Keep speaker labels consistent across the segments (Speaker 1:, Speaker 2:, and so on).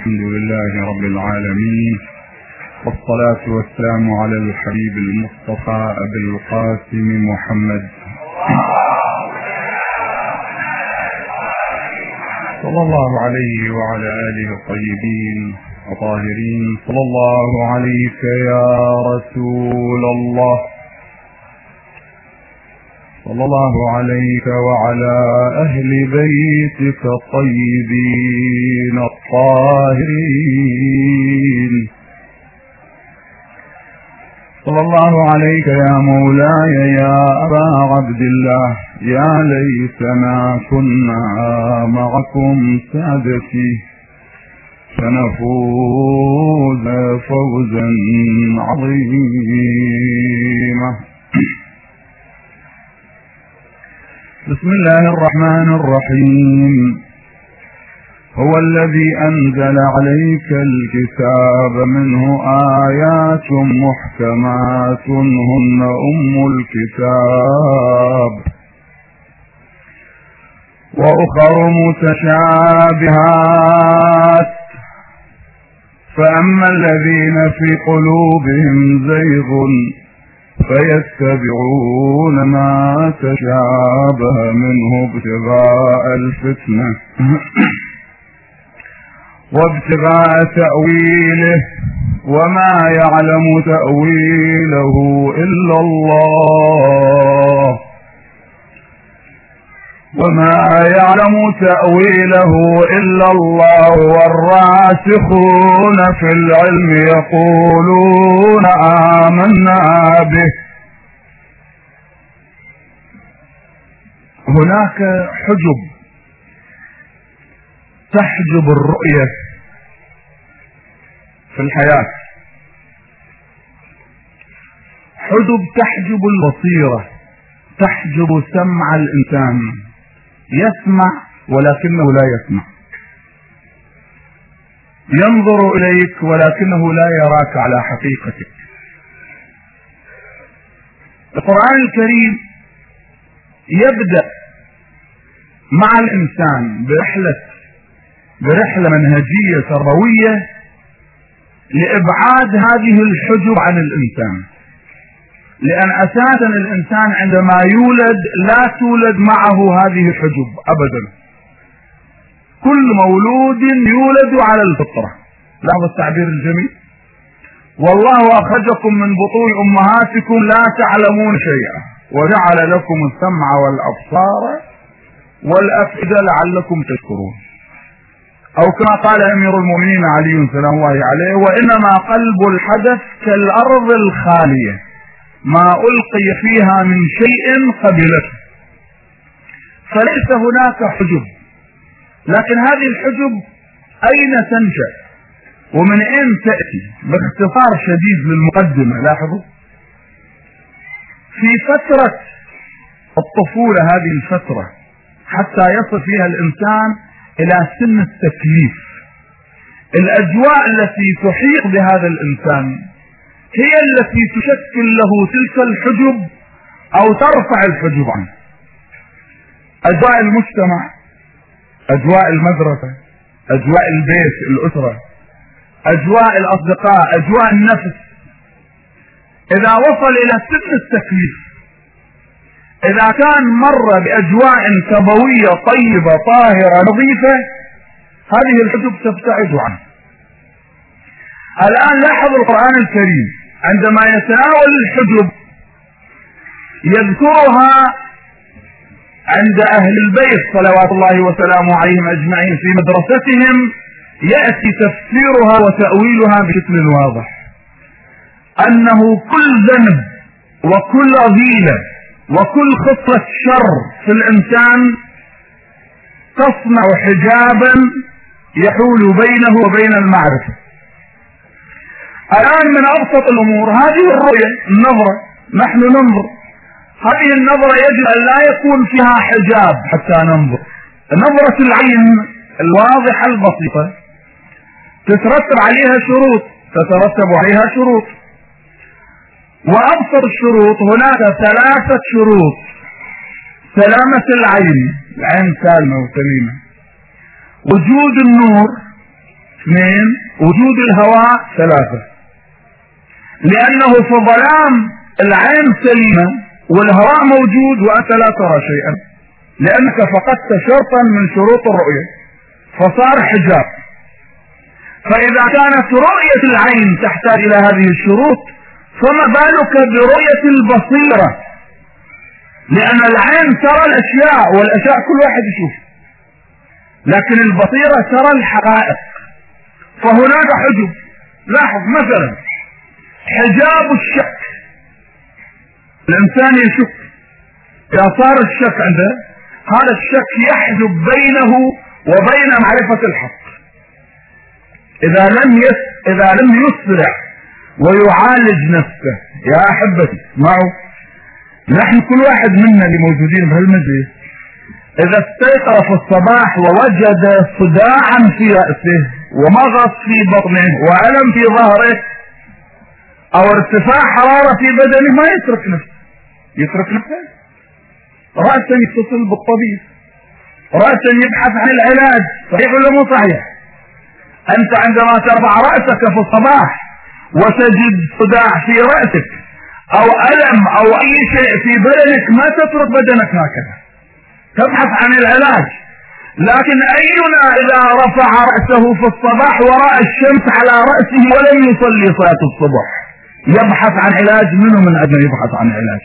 Speaker 1: الحمد لله رب العالمين، والصلاة والسلام على الحبيب المصطفى أبي القاسم محمد صلى الله عليه وعلى آله الطيبين الطاهرين. صلى الله عليك يا رسول الله، صلى الله عليك وعلى أهل بيتك الطيبين الطاهرين. صلى الله عليك يا مولاي يا أبا عبد الله، يا ليتنا كنا معكم سادتي فنفوز فوزا عظيما. بسم الله الرحمن الرحيم. هو الذي أنزل عليك الكتاب منه آيات محكمات هن أم الكتاب وأخر متشابهات، فأما الذين في قلوبهم زيغ فيتبعون ما تشابه منه ابتغاء الفتنة وابتغاء تأويله، وما يعلم تأويله إلا الله، والراسخون في العلم يقولون آمنا به. هناك حجب تحجب الرؤية في الحياة، حجب تحجب البصيرة، تحجب سمع الإنسان، يسمع ولكنه لا يسمع، ينظر إليك ولكنه لا يراك على حقيقتك. القرآن الكريم يبدأ مع الإنسان برحلة منهجية تربوية لإبعاد هذه الحجب عن الإنسان، لأن أساسا الإنسان عندما يولد لا تولد معه هذه الحجب أبدا، كل مولود يولد على الفطرة. لاحظ التعبير الجميل، والله أخرجكم من بطون أمهاتكم لا تعلمون شيئا وجعل لكم السمع والأبصار والأفئدة لعلكم تشكرون، أو كما قال أمير المؤمنين علي سلام الله عليه: وإنما قلب الحدث كالأرض الخالية ما ألقي فيها من شيء قبلته. فليس هناك حجب، لكن هذه الحجب أين تنشأ ومن أين تأتي؟ باختصار شديد للمقدمة، لاحظوا في فترة الطفولة، هذه الفترة حتى يصل فيها الإنسان إلى سن التكليف، الأجواء التي تحيط بهذا الإنسان هي التي تشكل له تلك الحجب أو ترفع الحجب عنه. أجواء المجتمع، أجواء المدرسة، أجواء البيت الأسرة، أجواء الأصدقاء، أجواء النفس. إذا وصل إلى سن التكليف، إذا كان مر بأجواء تربوية طيبة طاهرة نظيفة، هذه الحجب تبتعد عنه. الآن لاحظ القرآن الكريم عندما يتناول الحجب يذكرها عند أهل البيت صلوات الله وسلامه عليهم أجمعين في مدرستهم، يأتي تفسيرها وتأويلها بشكل واضح، أنه كل ذنب وكل رذيلة وكل خصلة شر في الإنسان تصنع حجابا يحول بينه وبين المعرفة. الآن من أبسط الأمور هذه الرؤية، النظرة، نحن ننظر، هذه النظرة يجب أن لا يكون فيها حجاب حتى ننظر. نظرة العين الواضحة البسيطة تترتب عليها شروط، وأبسط الشروط هناك 3 شروط: سلامة العين سالمة وسليمة، وجود النور 2 وجود الهواء 3 لأنه في ظلام العين سليمة والهواء موجود وأنت لا ترى شيئا لأنك فقدت شرطا من شروط الرؤية فصار حجاب. فإذا كانت رؤية العين تحتاج إلى هذه الشروط فما بالك برؤية البصيرة، لأن العين ترى الأشياء والأشياء كل واحد يشوف، لكن البصيرة ترى الحقائق. فهناك حجب. لاحظ مثلا حجاب الشك، الإنسان يشك، إذا صار الشك عنده هذا الشك يحجب بينه وبين معرفة الحق. إذا لم يسرع ويعالج نفسه. يا أحبتي معه نحن كل واحد منا اللي موجودين بهالمجلس إذا استيقظ في الصباح ووجد صداعا في رأسه ومغص في بطنه وألم في ظهره أو ارتفاع حرارة في بدنه ما يترك نفسه رأسا يتصل بالطبيب، رأسا يبحث عن العلاج. صحيح ولا مو صحيح؟ أنت عندما ترفع رأسك في الصباح وتجد صداع في رأسك أو ألم أو أي شيء في بدنك ما تترك بدنك هكذا، تبحث عن العلاج. لكن أينا إذا رفع رأسه في الصباح ورأى الشمس على رأسه ولم يصلي صلاة الصبح يبحث عن علاج؟ منه من أجل يبحث عن علاج.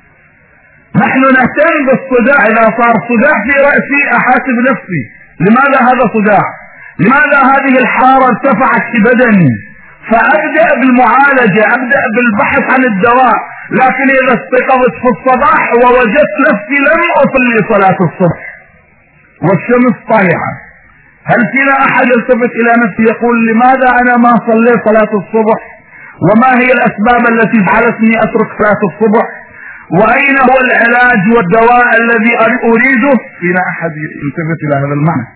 Speaker 1: نحن نهتم بالصداع. إذا صار صداع في رأسي أحاسب نفسي لماذا هذا صداع؟ لماذا هذه الحرارة ارتفعت في بدني؟ فأبدأ بالمعالجة، أبدأ بالبحث عن الدواء. لكن إذا استيقظت في الصباح ووجدت نفسي لم أصلي صلاة الصبح والشمس طالعة، هل فينا أحد يلتفت إلى نفسه يقول لماذا أنا ما صليت صلاة الصبح؟ وما هي الأسباب التي جعلتني أترك صلاة الصبح؟ وأين هو العلاج والدواء الذي أريده؟ فينا أحد يلتفت إلى هذا المعنى؟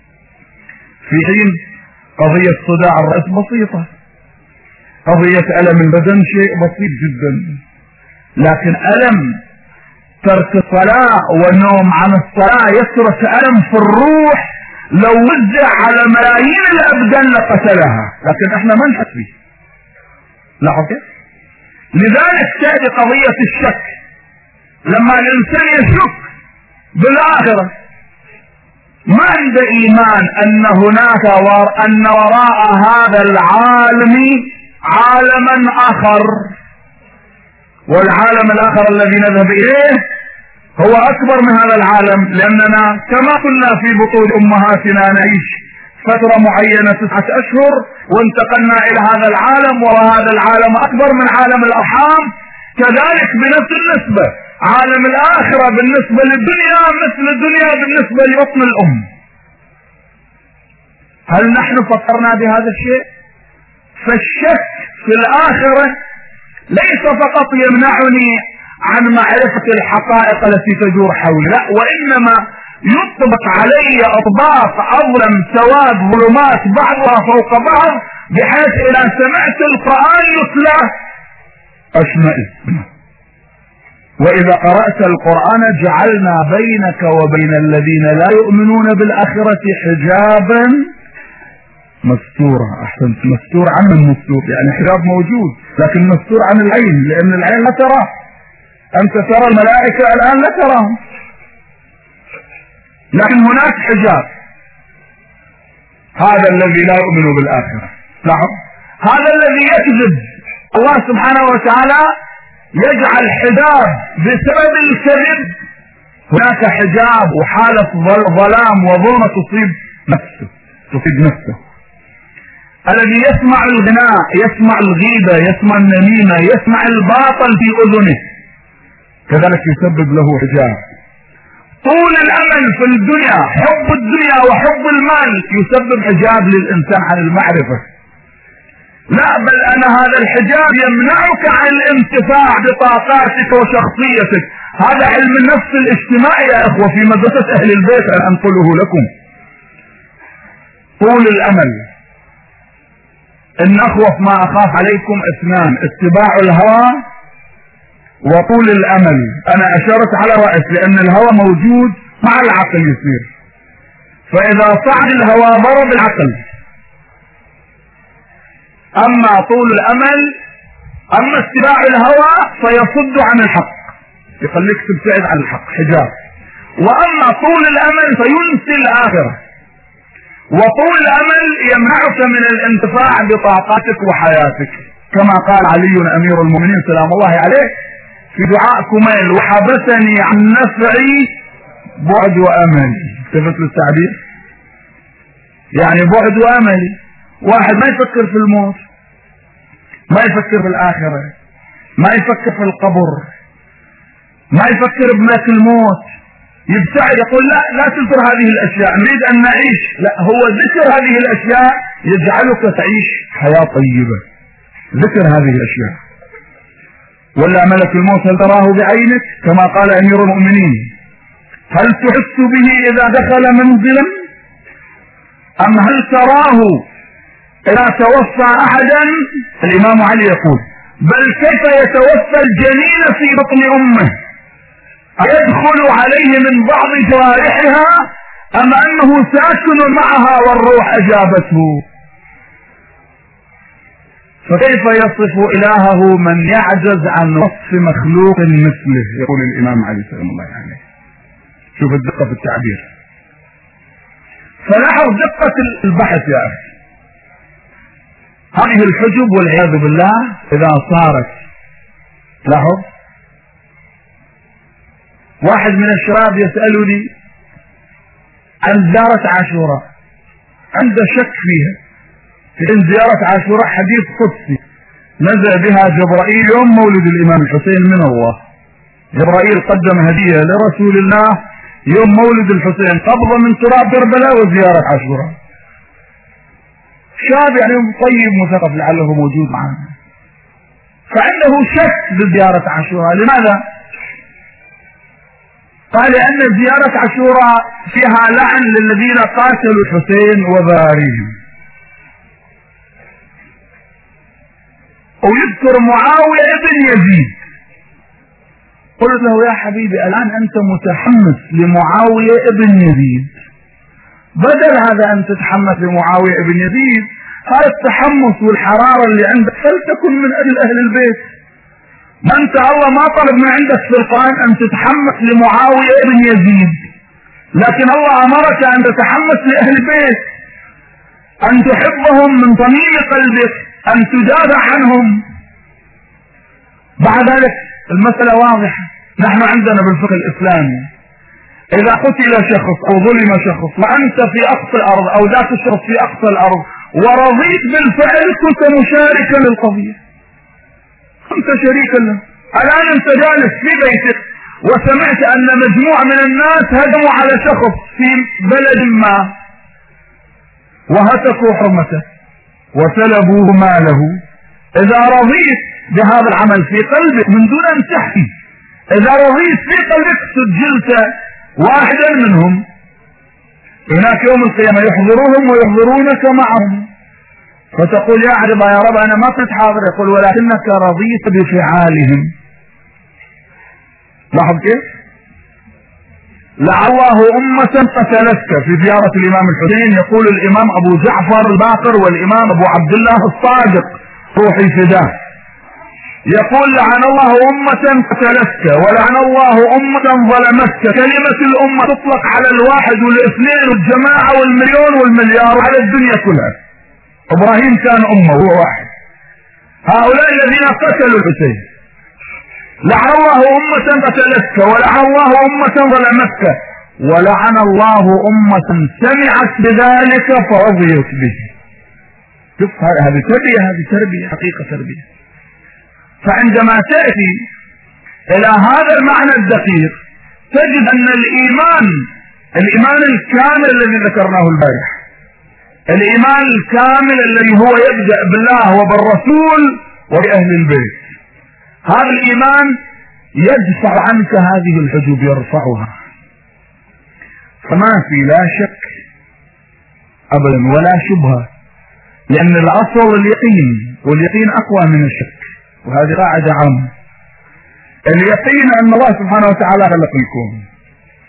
Speaker 1: في حين قضية صداع الرأس بسيطة، قضية ألم البدن شيء بسيط جدا، لكن ألم ترك الصلاة والنوم عن الصلاة يترك ألم في الروح لو وزع على ملايين الأبدان لقتلها، لكن احنا ما نحس به. لاحظ؟ لذلك تأتي قضية الشك. لما الإنسان يشك بالآخرة ما عنده إيمان أن هناك أن وراء هذا العالم عالما آخر، والعالم الآخر الذي نذهب إليه هو أكبر من هذا العالم، لأننا كما قلنا في بطون أمهاتنا نعيش فترة معينة 9 أشهر وانتقلنا إلى هذا العالم، وهذا العالم أكبر من عالم الأرحام. كذلك بنفس النسبة عالم الآخرة بالنسبة للدنيا مثل الدنيا بالنسبة لبطن الأم. هل نحن فكرنا بهذا الشيء؟ فالشك في الآخرة ليس فقط يمنعني عن معرفة الحقائق التي تدور حولي، لا، وإنما يطبق علي أطباق أظلم سواد ظلمات بعضها فوق بعض، بحيث إذا سمعت القرآن يتلى أشمئز. وإذا قرأت القرآن جعلنا بينك وبين الذين لا يؤمنون بالآخرة حجابا مستورا. أحسنت، مستور عن المستور، يعني حجاب موجود لكن مستور عن العين، لأن العين لا تراه. أنت ترى الملائكة الآن لا تراهم، لكن هناك حجاب. هذا الذي لا يؤمن بالآخرة. لاحظ، هذا الذي يكذب الله سبحانه وتعالى يجعل حجاب بسبب الكذب. هناك حجاب وحالة ظلام وظلمة تصيب نفسه. الذي يسمع الغناء، يسمع الغيبة، يسمع النميمة، يسمع الباطل في أذنه، كذلك يسبب له حجاب. طول الأمل في الدنيا، حب الدنيا وحب المال يسبب حجاب للإنسان عن المعرفة. لا، بل أن هذا الحجاب يمنعك عن الانتفاع بطاقاتك وشخصيتك. هذا علم النفس الاجتماعي يا إخوة في مدرسة أهل البيت أن أنقله لكم. طول الأمل، إن أخوف ما أخاف عليكم 2: اتباع الهوى وطول الأمل. أنا أشرت على رأس لأن الهوى موجود مع العقل يصير، فإذا صعد الهوى ضرب العقل أما طول الأمل، أما اتباع الهوى فيصد عن الحق، يخليك تبتعد عن الحق حجاب. وأما طول الأمل فينسي الآخرة، وطول الأمل يمنعك من الانتفاع بطاقتك وحياتك، كما قال علي أمير المؤمنين سلام الله عليه في دعاء كميل: وحبسني عن نفعي بعد وأملي. شفت التعبير؟ يعني بعد وأملي. واحد ما يفكر في الموت، ما يفكر في الآخرة، ما يفكر في القبر، ما يفكر بملك الموت، يبتعد يقول لا تذكر هذه الأشياء، نريد أن نعيش. لا، هو ذكر هذه الأشياء يجعلك تعيش حياة طيبة، ذكر هذه الأشياء. ولا ملك الموت هل تراه بعينك كما قال أمير المؤمنين؟ هل تحس به إذا دخل منزلا؟ أم هل تراه إذا توفى أحدا؟ الإمام علي يقول: بل كيف يتوفى الجنين في بطن أمه، أيدخل عليه من بعض جوارحها أم أنه ساكن معها والروح أجابته؟ فكيف يصف إلهه من يعجز عن وصف مخلوق مثله؟ يقول الإمام علي سلام الله عليه. شوف الدقة في التعبير. فلاحظ دقة البحث يا أخي. هذه الحجب والعياذ بالله إذا صارت، لاحظ، واحد من الشباب يسألني عن زيارة عاشوراء، عنده شك فيها، لأن زيارة عاشوراء حديث قدسي نزل بها جبرائيل يوم مولد الإمام الحسين من الله. جبرائيل قدم هدية لرسول الله يوم مولد الحسين، قبضة من تراب كربلاء وزيارة عاشوراء. شاب يعني طيب مثقف لعله موجود معنا، فعنده شك بزيارة عاشوراء. لماذا؟ قال: لأن زيارة عاشوراء فيها لعن للذين قاتلوا الحسين وباريهم، ويذكر معاوية ابن يزيد. قلت له: يا حبيبي الآن أنت متحمس لمعاوية ابن يزيد، بدل هذا أن تتحمس لمعاوية ابن يزيد، هذا التحمس والحرارة اللي عندك فلتكن من أجل أهل البيت. ما أنت الله ما طلب من عندك في القرآن أن تتحمس لمعاوية ابن يزيد، لكن الله أمرك أن تتحمس لأهل البيت، أن تحبهم من صميم قلبك، أن تدافع عنهم. بعد ذلك المسألة واضحة. نحن عندنا بالفقه الإسلامي إذا قتل شخص أو ظلم شخص وأنت في أقصى الأرض أو ذات الشخص في أقصى الأرض ورضيت بالفعل، كنت مشاركا للقضية، كنت شريكا له. الآن أنت جالس في بيتك وسمعت أن مجموعة من الناس هجموا على شخص في بلد ما وهتكوا حرمته وسلبوه ماله. إذا رضيت بهذا العمل في قلبك من دون أن تحكي، إذا رضيت في قلبك سجلت واحدا منهم، هناك يوم القيامة يحضرهم ويحضرونك معهم، فتقول: يا عرض يا رب أنا ما كنت حاضر. يقول: ولكنك رضيت بفعالهم. لاحظ كيف؟ لعله أمة قتلتك. في زيارة الإمام الحسين يقول الإمام أبو جعفر الباقر والإمام أبو عبد الله الصادق روحي فداه، يقول: لعن الله أمة قتلتك ولعن الله أمة ظلمتك. كلمة الأمة تطلق على الواحد والاثنين والجماعة والمليون والمليار على الدنيا كلها. إبراهيم كان أمة هو واحد، هؤلاء الذين قتلوا الحسين. لعن الله أمة قتلتك ولعن الله أمة ظلمتك ولعن الله أمة سمعت بذلك فرضيت به. شوف هذه تربية، هذه تربية حقيقة تربية. فعندما تأتي إلى هذا المعنى الدقيق تجد أن الإيمان الكامل الذي ذكرناه البارح، الإيمان الكامل الذي هو يبدأ بالله وبالرسول وبأهل البيت، هذا الإيمان يدفع عنك هذه الحجب، يرفعها. فما في لا شك أبدا ولا شبهة، لأن الأصل اليقين، واليقين أقوى من الشك، وهذه قاعدة عامة. اليقين أن الله سبحانه وتعالى خلق الكون،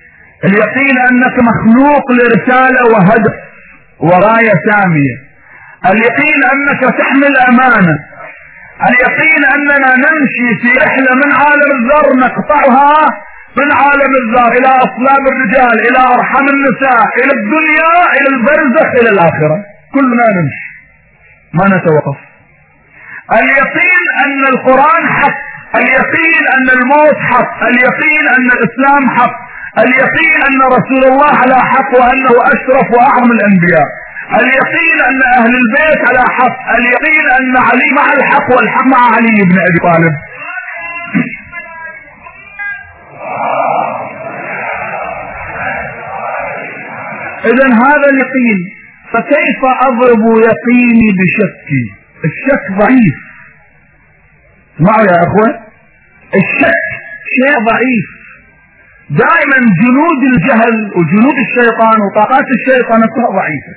Speaker 1: اليقين أنك مخلوق لرسالة وهدف وغاية سامية، اليقين أنك تحمل أمانة، اليقين أننا نمشي في رحلة من عالم الذر نقطعها من عالم الذر إلى أصلاب الرجال، إلى أرحام النساء، إلى الدنيا، إلى البرزخ، إلى الآخرة، كلنا نمشي ما نتوقف. اليقين أن القرآن حق، اليقين أن الموت حق، اليقين أن الإسلام حق، اليقين أن رسول الله على حق وأنه أشرف وأعظم الأنبياء، اليقين أن أهل البيت على حق، اليقين أن علي مع الحق والحق مع علي بن أبي طالب. إذن هذا اليقين. فكيف أضرب يقيني بشكي؟ الشك ضعيف. اسمعوا يا أخوة، الشك شيء ضعيف. دائما جنود الجهل وجنود الشيطان وطاقات الشيطان ضعيفة.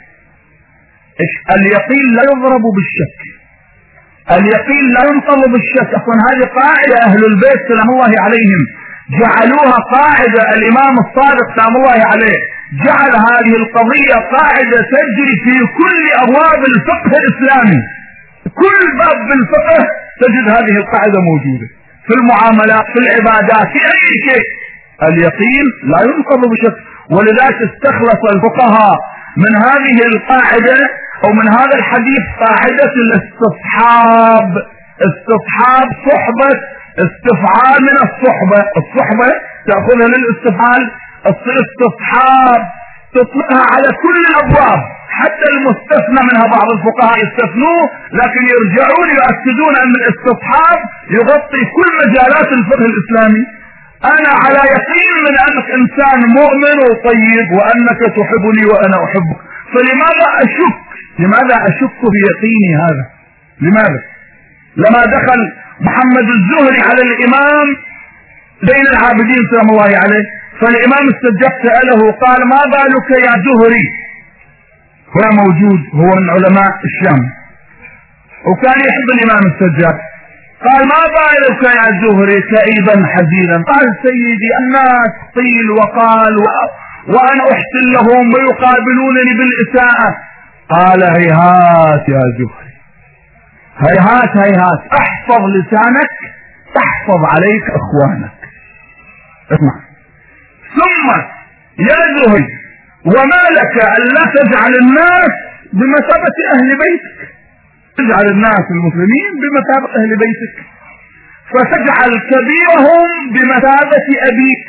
Speaker 1: اليقين لا يضرب بالشك، اليقين لا ينقض بالشك. أصلا هذه قاعدة أهل البيت سلام الله عليهم جعلوها قاعدة. الإمام الصادق سلام الله عليه جعل هذه القضية قاعدة تجري في كل أبواب الفقه الإسلامي. كل باب بالفقه تجد هذه القاعدة موجودة، في المعاملات، في العبادات، في أي شيء. اليقين لا ينقض بشك. ولذلك استخلص الفقهاء من هذه القاعدة أو من هذا الحديث قاعدة الاستصحاب. استصحاب صحبة، استفعال من الصحبة. الصحبة تأخذها للاستفعال، الاستصحاب تطلقها على كل الأبواب، حتى المستثنى منها بعض الفقهاء يستثنوه، لكن يرجعون يؤكدون أن الاستصحاب يغطي كل مجالات الفقه الإسلامي. أنا على يقين من أنك إنسان مؤمن وطيب وأنك تحبني وأنا أحبك، فلماذا أشك؟ لماذا أشك بيقيني هذا؟ لماذا؟ لما دخل محمد الزهري على الإمام زين العابدين سلام الله عليه، فالإمام السجاد سأله قال: ما بالك يا زهري؟ هو موجود، هو من علماء الشام وكان يحب الإمام السجاد. قال: ما بالك يا زهري كئيبا حزينا؟ قال: سيدي الناس قيل وقال وأنا أحسن لهم ويقابلونني بالإساءة. قال: هيهات يا زهري، هيهات هيهات، احفظ لسانك تحفظ عليك اخوانك. اسمع. ثم يا زهري وما لك ألا تجعل الناس بمثابة أهل بيتك، تجعل الناس المسلمين بمثابة أهل بيتك، فتجعل كبيرهم بمثابة أبيك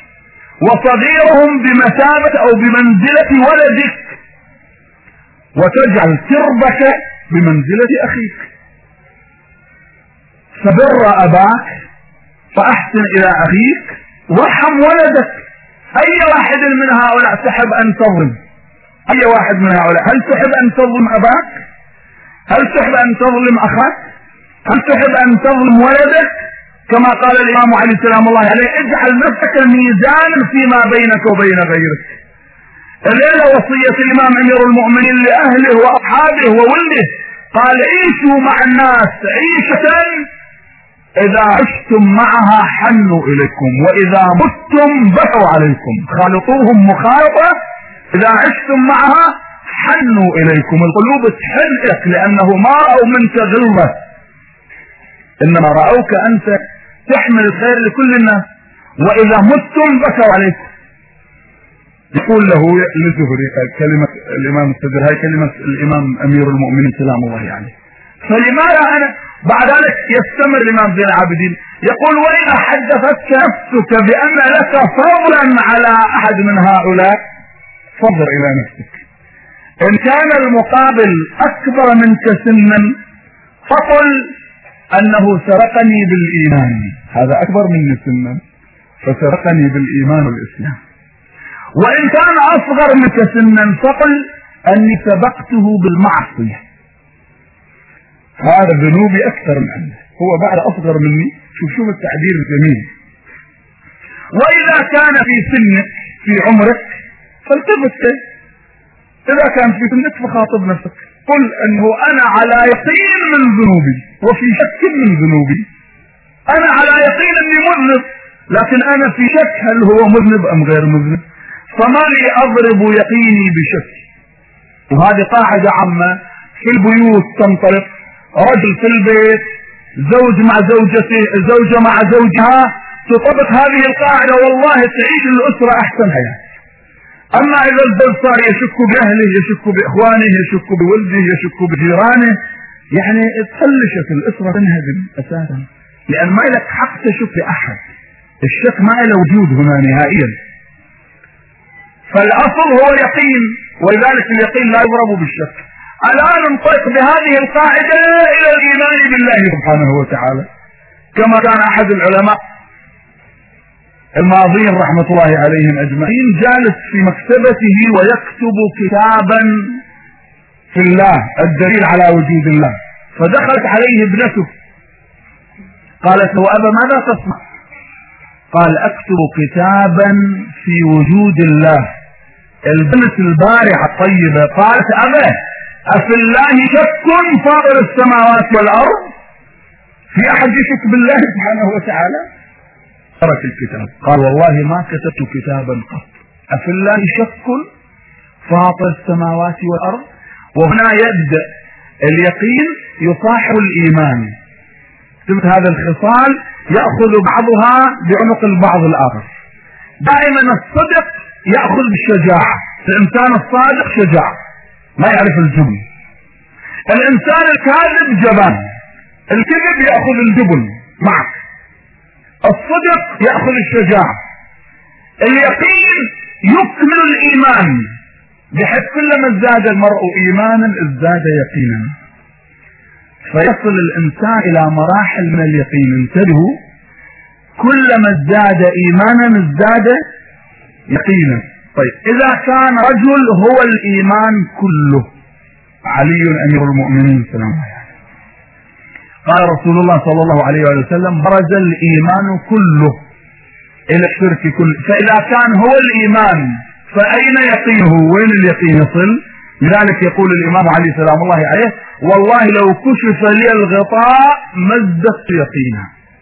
Speaker 1: وصغيرهم بمثابة أو بمنزلة ولدك، وتجعل كربك بمنزلة أخيك. فبر أباك فأحسن إلى أخيك وارحم ولدك. أي واحد من هؤلاء تحب أن تظلم؟ أي واحد من هؤلاء؟ هل تحب أن تظلم أباك؟ هل تحب أن تظلم أخاك؟ هل تحب أن تظلم ولدك؟ كما قال الإمام علي سلام الله عليه: اجعل نفسك ميزانا فيما بينك وبين غيرك. الليلة وصية الإمام أمير المؤمنين لأهله وأصحابه وولده، قال: عيشوا مع الناس عيشة إذا عشتم معها حنوا إليكم وإذا متم بكوا عليكم، خالطوهم مخالطة. إذا عشتم معها حنوا إليكم، القلوب تحن لك لأنه ما رأوا منك غلظة، إنما رأوك أنت تحمل الخير لكل الناس. وإذا متم بكوا عليكم. يقول له لزهري كلمة الإمام الصدر، هاي كلمة الإمام أمير المؤمنين سلام الله عليه. فلماذا أنا بعد ذلك يستمر الإمام زين العابدين يقول: وإذا حدثتك نفسك بأن لك فضلا على أحد من هؤلاء فانظر إلى نفسك، إن كان المقابل أكبر منك سنا فقل أنه سرقني بالإيمان، هذا أكبر مني سنا فسرقني بالإيمان والإسلام. وإن كان أصغر منك سنا فقل أني سبقته بالمعصية، هذا ذنوبي أكثر منه، هو بعد أصغر مني. شوف التعبير الجميل. وإذا كان في سنك في عمرك فالتفت، إذا كان في سنك فخاطب نفسك، قل أنه أنا على يقين من ذنوبي وفي شك من ذنوبي، أنا على يقين أني مذنب، لكن أنا في شك هل هو مذنب أم غير مذنب، فما لي أضرب يقيني بشك. وهذه قاعدة عامة في البيوت تنطلق، رجل في البيت، زوج مع زوجته، زوجة مع زوجها، تطبق هذه القاعدة والله تعيش الأسرة أحسن حياة. أما إذا الزوج صار يشك بأهله، يشك بإخوانه، يشك بولده، يشك بجيرانه، يعني تخلشت الأسرة تنهدم أساسا، لأن ما لك حق تشك لأحد، الشك ما له وجود هنا نهائيا. فالأصل هو يقين، ولذلك اليقين لا يضرب بالشك. الآن انطلق بهذه القاعدة إلى الإيمان بالله سبحانه وتعالى، كما كان أحد العلماء الماضين رحمة الله عليهم أجمعين جالس في مكتبته ويكتب كتابا في الله، الدليل على وجود الله، فدخلت عليه ابنته قالت له: أبا ماذا تصنع؟ قال: أكتب كتابا في وجود الله. البنت البارعة الطيبة قالت: أبا أفي الله شك فاطر السماوات والأرض؟ في أحد يشك بالله سبحانه وتعالى؟ ترك الكتاب، قال: والله ما كتبت كتابا قط. أفي الله شك فاطر السماوات والأرض؟ وهنا يبدأ اليقين يصاحب الإيمان. شفت هذا الخصال يأخذ بعضها بعنق البعض الآخر. دائما الصدق يأخذ بالشجاعة، الإنسان الصادق شجاع ما يعرف الجبن، الإنسان الكاذب جبان، الكذب يأخذ الجبن معك، الصدق يأخذ الشجاعة. اليقين يكمل الإيمان، بحيث كلما ازداد المرء إيمانا ازداد يقينا، فيصل الإنسان إلى مراحل من اليقين. انتبهوا، كلما ازداد إيمانا ازداد يقينا. طيب إذا كان رجل هو الإيمان كله، علي أمير المؤمنين سلام الله عليه، قال رسول الله صلى الله عليه وسلم: برز الإيمان كله إلى الشرك كله. فإذا كان هو الإيمان فأين يقينه؟ وين اليقين يصل؟ لذلك يقول الإمام علي سلام الله عليه: والله لو كشف لي الغطاء ما ازددت يقينا.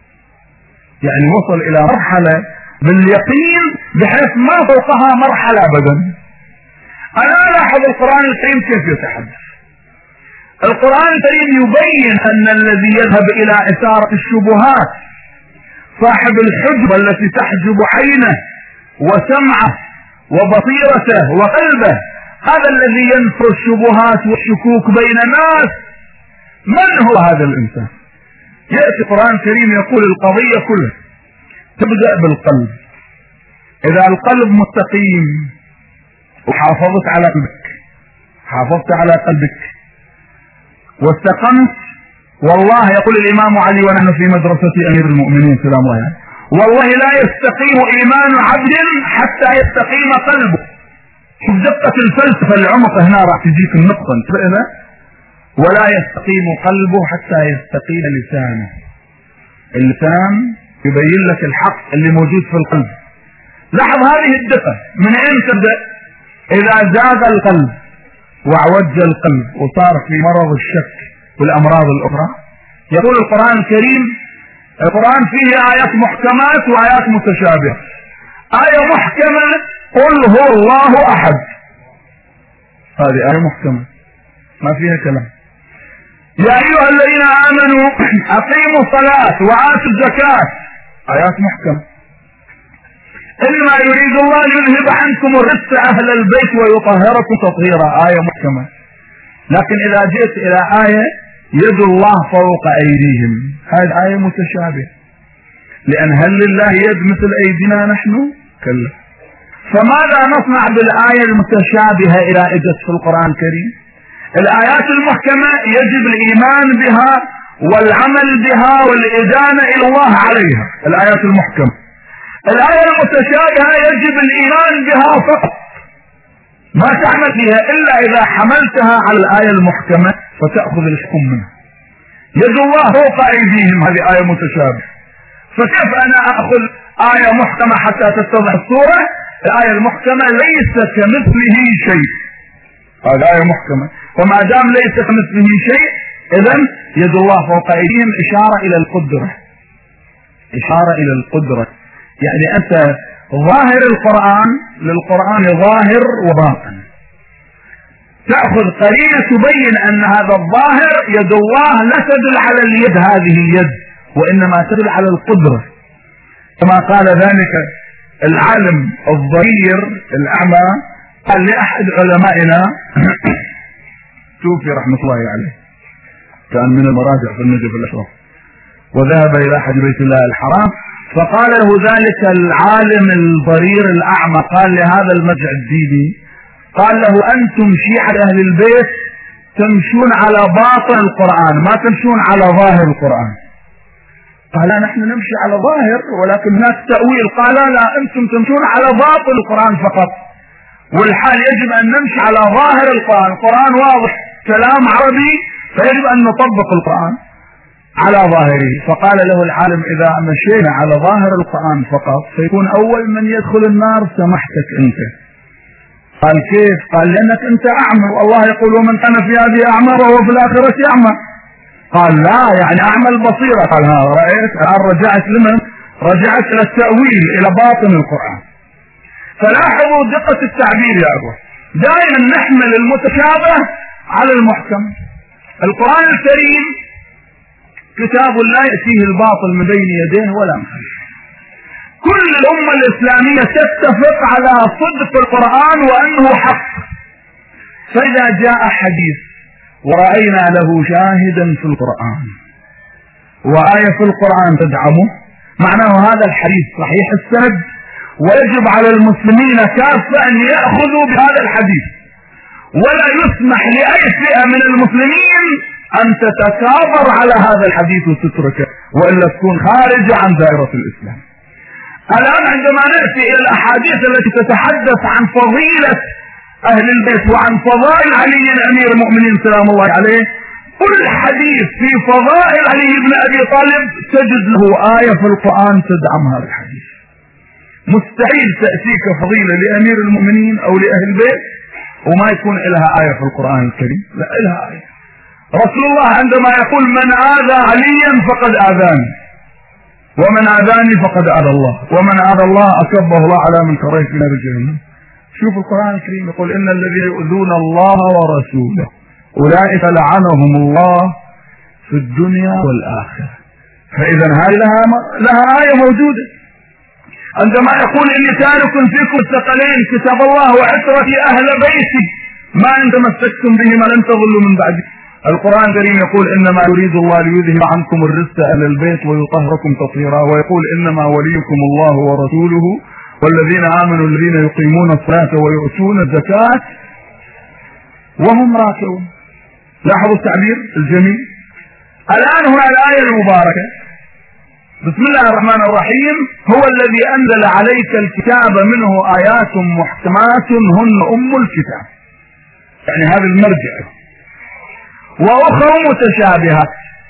Speaker 1: يعني وصل إلى مرحلة باليقين بحيث ما فوقها مرحلة أبدا. أنا ألاحظ القرآن الكريم كيف يتحدث. القرآن الكريم يبين أن الذي يذهب إلى إثارة الشبهات صاحب الحجب التي تحجب عينه وسمعه وبصيرته وقلبه، هذا الذي ينفر الشبهات والشكوك بين الناس. من هو هذا الإنسان؟ يأتي القرآن الكريم يقول القضية كلها تبدأ بالقلب. إذا القلب مستقيم وحافظت على قلبك، حافظت على قلبك واستقمت، والله يقول الإمام علي ونحن في مدرسة أمير المؤمنين سلام الله عليه: والله لا يستقيم إيمان عبد حتى يستقيم قلبه. شوف دقة الفلسفة العمق هنا راح تجيك النقطة، انتبه. ولا يستقيم قلبه حتى يستقيم لسانه. اللسان يبين لك الحق اللي موجود في القلب. لاحظ هذه الدقة، من أين تبدأ؟ إذا زاد القلب وعوج القلب وصار في مرض الشك والأمراض الأخرى، يقول القرآن الكريم: القرآن فيه آيات محكمات وآيات متشابهة. آية محكمة: قل هو الله أحد، هذه آية محكمة ما فيها كلام. يا أيها الذين آمنوا أقيموا الصلاة وآتوا الزكاة، آيات محكمة. إنما يريد الله ليذهب عنكم الرجس أهل البيت ويطهركم تطهيرا، آية محكمة. لكن إذا جئت إلى آية يد الله فوق أيديهم، هذه آية متشابهة، لأن هل لله يد مثل أيدينا نحن؟ كلا. فماذا نصنع بالآية المتشابهة إذا أجت في القرآن الكريم؟ الآيات المحكمة يجب الإيمان بها والعمل بها والإدانة إلى الله عليها، الآيات المحكمة. الآية المتشابهة يجب الإيمان بها فقط، ما تعمل فيها إلا إذا حملتها على الآية المحكمة فتأخذ الحكم منها. يد الله فوق أيديهم، هذه آية متشابهة. فكيف أنا أخذ آية محكمة حتى تتضح الصورة؟ الآية المحكمة ليس كمثله شيء، هذه آية محكمة. وما دام ليس كمثله شيء، إذن يد الله فوق أيديهم إشارة إلى القدرة، إشارة إلى القدرة. يعني أنت ظاهر القرآن للقرآن ظاهر وباطن، تأخذ قرينة تبين أن هذا الظاهر يد الله لا تدل على اليد هذه اليد، وإنما تدل على القدرة، كما قال ذلك العالم الضرير الأعمى، قال لأحد علمائنا توفي رحمة الله عليه، كان من المراجع في النجف الأشرف، وذهب إلى حج بيت الله الحرام، فقال له ذلك العالم الضرير الأعمى، قال لهذا المرجع الديني، قال له أنتم شيعة أهل البيت تمشون على باطن القرآن، ما تمشون على ظاهر القرآن. قال نحن نمشي على ظاهر ولكن هناك تأويل. قال لا، أنتم تمشون على باطن القرآن فقط، والحال يجب أن نمشي على ظاهر القرآن. القرآن واضح، كلام عربي، فيجب أن نطبق القرآن على ظاهره. فقال له العالم إذا مشينا على ظاهر القرآن فقط سيكون أول من يدخل النار سمحتك أنت. قال كيف؟ قال لأنك أنت أعمى، والله يقول ومن كان في هذه أعمى وهو في الآخرة أعمى. قال لا، يعني أعمى البصيرة. قال ها رأيت، الآن رجعت لمن؟ رجعت إلى التأويل، إلى باطن القرآن. فلاحظوا دقة التعبير يا أخوة، دائما نحمل المتشابه على المحكم. القرآن الكريم كتاب لا يأتيه الباطل من بين يديه ولا من خلفه. كل الأمة الإسلامية تتفق على صدق القرآن وأنه حق. فإذا جاء حديث ورأينا له شاهدا في القرآن وآية في القرآن تدعمه، معناه هذا الحديث صحيح السند، ويجب على المسلمين كافة أن يأخذوا بهذا الحديث، ولا يسمح لأي فئة من المسلمين أن تتكابر على هذا الحديث وتتركه، وإلا تكون خارجة عن دائرة الإسلام. الآن عندما نأتي إلى الأحاديث التي تتحدث عن فضيلة أهل البيت وعن فضائل علي أمير المؤمنين سلام الله عليه، كل حديث في فضائل علي بن أبي طالب تجد له آية في القرآن تدعم هذا الحديث. مستحيل تأتيك فضيلة لأمير المؤمنين أو لأهل البيت وما يكون لها آية في القرآن الكريم، لا لها آية. رسول الله عندما يقول من آذى عليا فقد آذاني، ومن آذاني فقد آذى الله، ومن آذى الله أكبه الله على من كره في نار جهنم. شوف القرآن الكريم يقول إن الذين يؤذون الله ورسوله أولئك لعنهم الله في الدنيا والآخرة. فإذا هذه لها آية موجودة. عندما يقول إني تارك فيكم الثقلين كتاب الله وعترتي أهل بيتي ما إن تمسكتم بهما لن تضلوا من بعدي. القرآن الكريم يقول إنما يريد الله ليذهب عنكم الرجس أهل البيت ويطهركم تطهيرا، ويقول إنما وليكم الله ورسوله والذين آمنوا الذين يقيمون الصلاة ويؤتون الزكاة وهم راكعون. لاحظوا التعبير الجميل. الآن هنا الآية المباركة بسم الله الرحمن الرحيم، هو الذي أنزل عليك الكتاب منه آيات محكمات هن أم الكتاب، يعني هذا المرجع، وأخر متشابهات.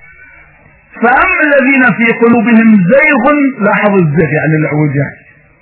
Speaker 1: فأما الذين في قلوبهم زيغ، لاحظوا الزيغ يعني الإعوجاج،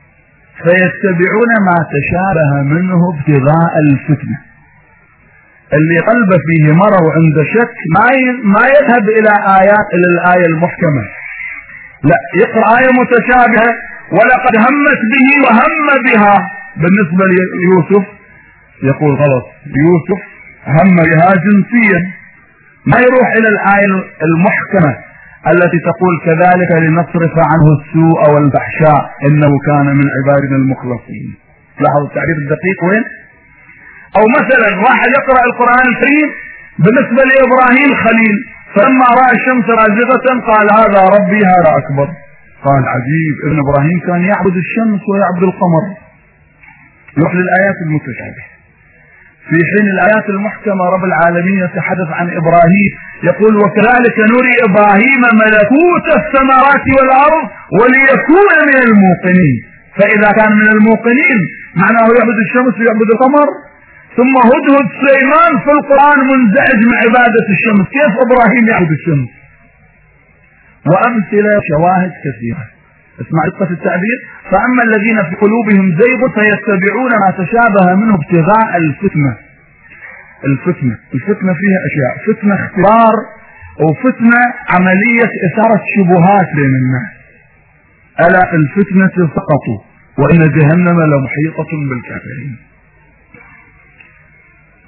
Speaker 1: فيتبعون ما تشابه منه ابتغاء الفتنة. اللي قلبه فيه مرض عند شك ما يذهب إلى الآية المحكمة، لا، يقرأ آية متشابهة ولقد همت به وهم بها. بالنسبة ليوسف يقول غلط، يوسف هم بها جنسيا، ما يروح إلى الآية المحكمة التي تقول كذلك لنصرف عنه السوء والفحشاء إنه كان من عبادنا المخلصين. لاحظوا التعبير الدقيق وين؟ أو مثلا واحد يقرأ القرآن الكريم بالنسبة لإبراهيم خليل، فلما رأى الشمس رازغة قال هذا ربي هذا أكبر. قال عجيب، ابن إبراهيم كان يعبد الشمس ويعبد القمر. يروح للآيات المتشابهة، في حين الآيات المحكمة رب العالمين يتحدث عن إبراهيم يقول وكذلك نري إبراهيم ملكوت السماوات والأرض وليكون من الموقنين. فإذا كان من الموقنين معناه يعبد الشمس ويعبد القمر. ثم هدهد سليمان في القرآن منزعج من عبادة الشمس، كيف إبراهيم يعبد الشمس؟ وأمثلة شواهد كثيرة. اسمع دقة التعبير. فأما الذين في قلوبهم زيغ فيتبعون ما تشابه منه ابتغاء الفتنة. الفتنة فيها أشياء، فتنة اختبار وفتنة عملية إثارة شبهات بين الناس. ألا الفتنة سقطوا وإن جهنم لمحيطة بالكافرين.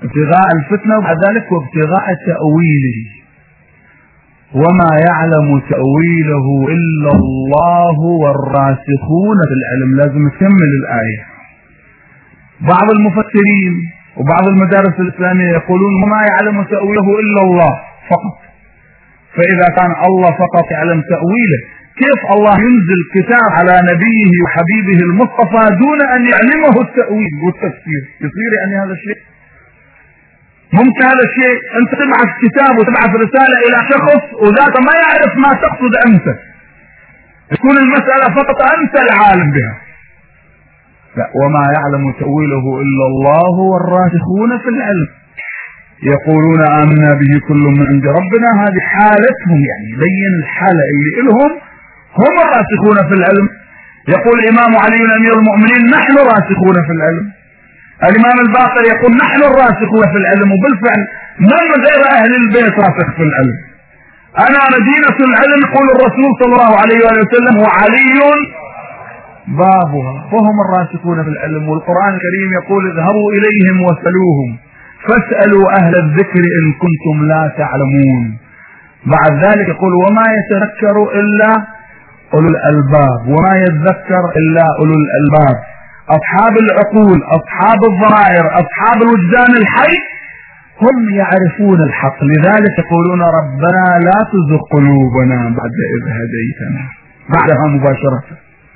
Speaker 1: ابتغاء الفتنة وبعد ذلك وابتغاء تأويله، وما يعلم تأويله إلا الله والراسخون في العلم. لازم نكمل الآية. بعض المفسرين وبعض المدارس الإسلامية يقولون وما يعلم تأويله إلا الله فقط، فإذا كان الله فقط يعلم تأويله، كيف الله ينزل كتاب على نبيه وحبيبه المصطفى دون أن يعلمه التأويل والتفسير؟ يصير يعني هذا الشيء؟ ممكن هذا الشيء؟ أنت تبعث كتاب وتبعث رسالة إلى شخص وذاك ما يعرف ما تقصد أنت، تكون المسألة فقط أنت العالم بها. لا، وما يعلم تأويله إلا الله والراسخون في العلم يقولون آمنا به كل من عند ربنا. هذه حالتهم، يعني يبين الحالة اللي إلهم هم الراسخون في العلم. يقول الإمام علي أمير المؤمنين نحن راسخون في العلم. الإمام الباقر يقول نحن الراسخون في العلم، وبالفعل من غير أهل البيت راسخ في العلم. أنا مدينة العلم يقول الرسول صلى الله عليه وسلم وعلي بابها، وهم الراسخون في العلم. والقرآن الكريم يقول اذهبوا إليهم واسألوهم فاسألوا أهل الذكر إن كنتم لا تعلمون. بعد ذلك يقول وما يتذكر إلا أولو الألباب، وما يتذكر إلا أولو الألباب، أصحاب العقول، أصحاب الضمائر، أصحاب الوجدان الحي هم يعرفون الحق. لذلك يقولون ربنا لا تزغ قلوبنا بعد إذ هديتنا، بعدها مباشرة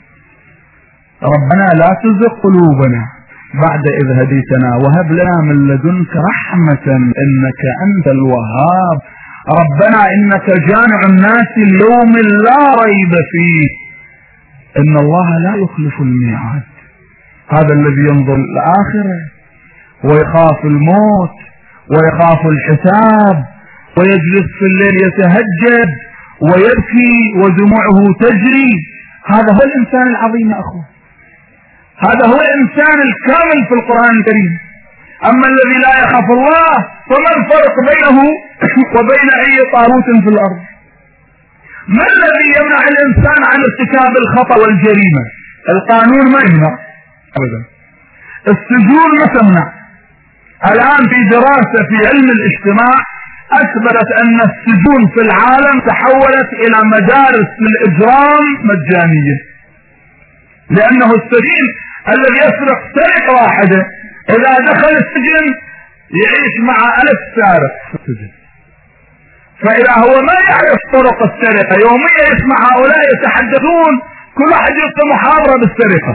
Speaker 1: ربنا لا تزغ قلوبنا بعد إذ هديتنا وهب لنا من لدنك رحمة إنك أنت الوهاب. ربنا إنك جامع الناس اليوم لا ريب فيه إن الله لا يخلف الميعاد. هذا الذي ينظر الآخرة ويخاف الموت ويخاف الحساب ويجلس في الليل يتهجد ويبكي ودموعه تجري، هذا هو الإنسان العظيم يا أخوه، هذا هو الإنسان الكامل في القرآن الكريم. أما الذي لا يخاف الله فما الفرق بينه وبين أي طاغوت في الأرض؟ ما الذي يمنع الإنسان عن ارتكاب الخطأ والجريمة؟ القانون ما يمنع أبدا، السجون ما تمنع. الآن في دراسة في علم الاجتماع أثبتت أن السجون في العالم تحولت إلى مدارس للإجرام مجانية، لأنه السجين الذي يسرق سرقة واحدة إذا دخل السجن يعيش مع 1000 سارق في السجن. فإذا هو ما يعرف طرق السرقة يوميا يسمع هؤلاء يتحدثون، كل واحد يلقي محاضرة بالسرقة،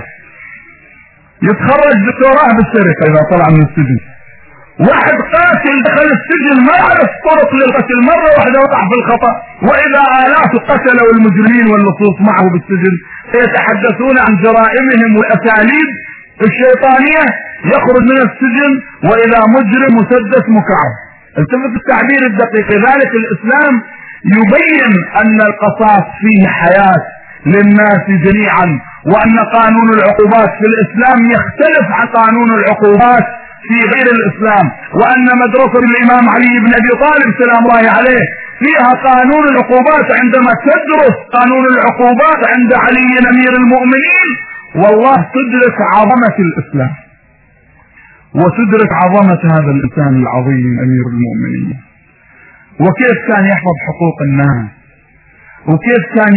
Speaker 1: يتخرج دكتوراه بالسرقة إذا طلع من السجن. واحد قاتل دخل السجن ما يعرف طرق للقتل، مرة واحدة وقع في الخطأ، وإذا آلاف قتلوا المجرمين واللصوص معه بالسجن يتحدثون عن جرائمهم والأساليب الشيطانية، يخرج من السجن وإذا مجرم مسدس مكعب. التفت التعبير الدقيق. لذلك الإسلام يبين أن القصاص فيه حياة للناس جميعا، وأن قانون العقوبات في الإسلام يختلف عن قانون العقوبات في غير الإسلام، وأن مدرسة الإمام علي بن أبي طالب سلام الله عليه فيها قانون العقوبات. عندما تدرس قانون العقوبات عند علي أمير المؤمنين والله تدرك عظمة الإسلام وتدرك عظمة هذا الإنسان العظيم أمير المؤمنين، وكيف كان يحفظ حقوق الناس، وكيف كان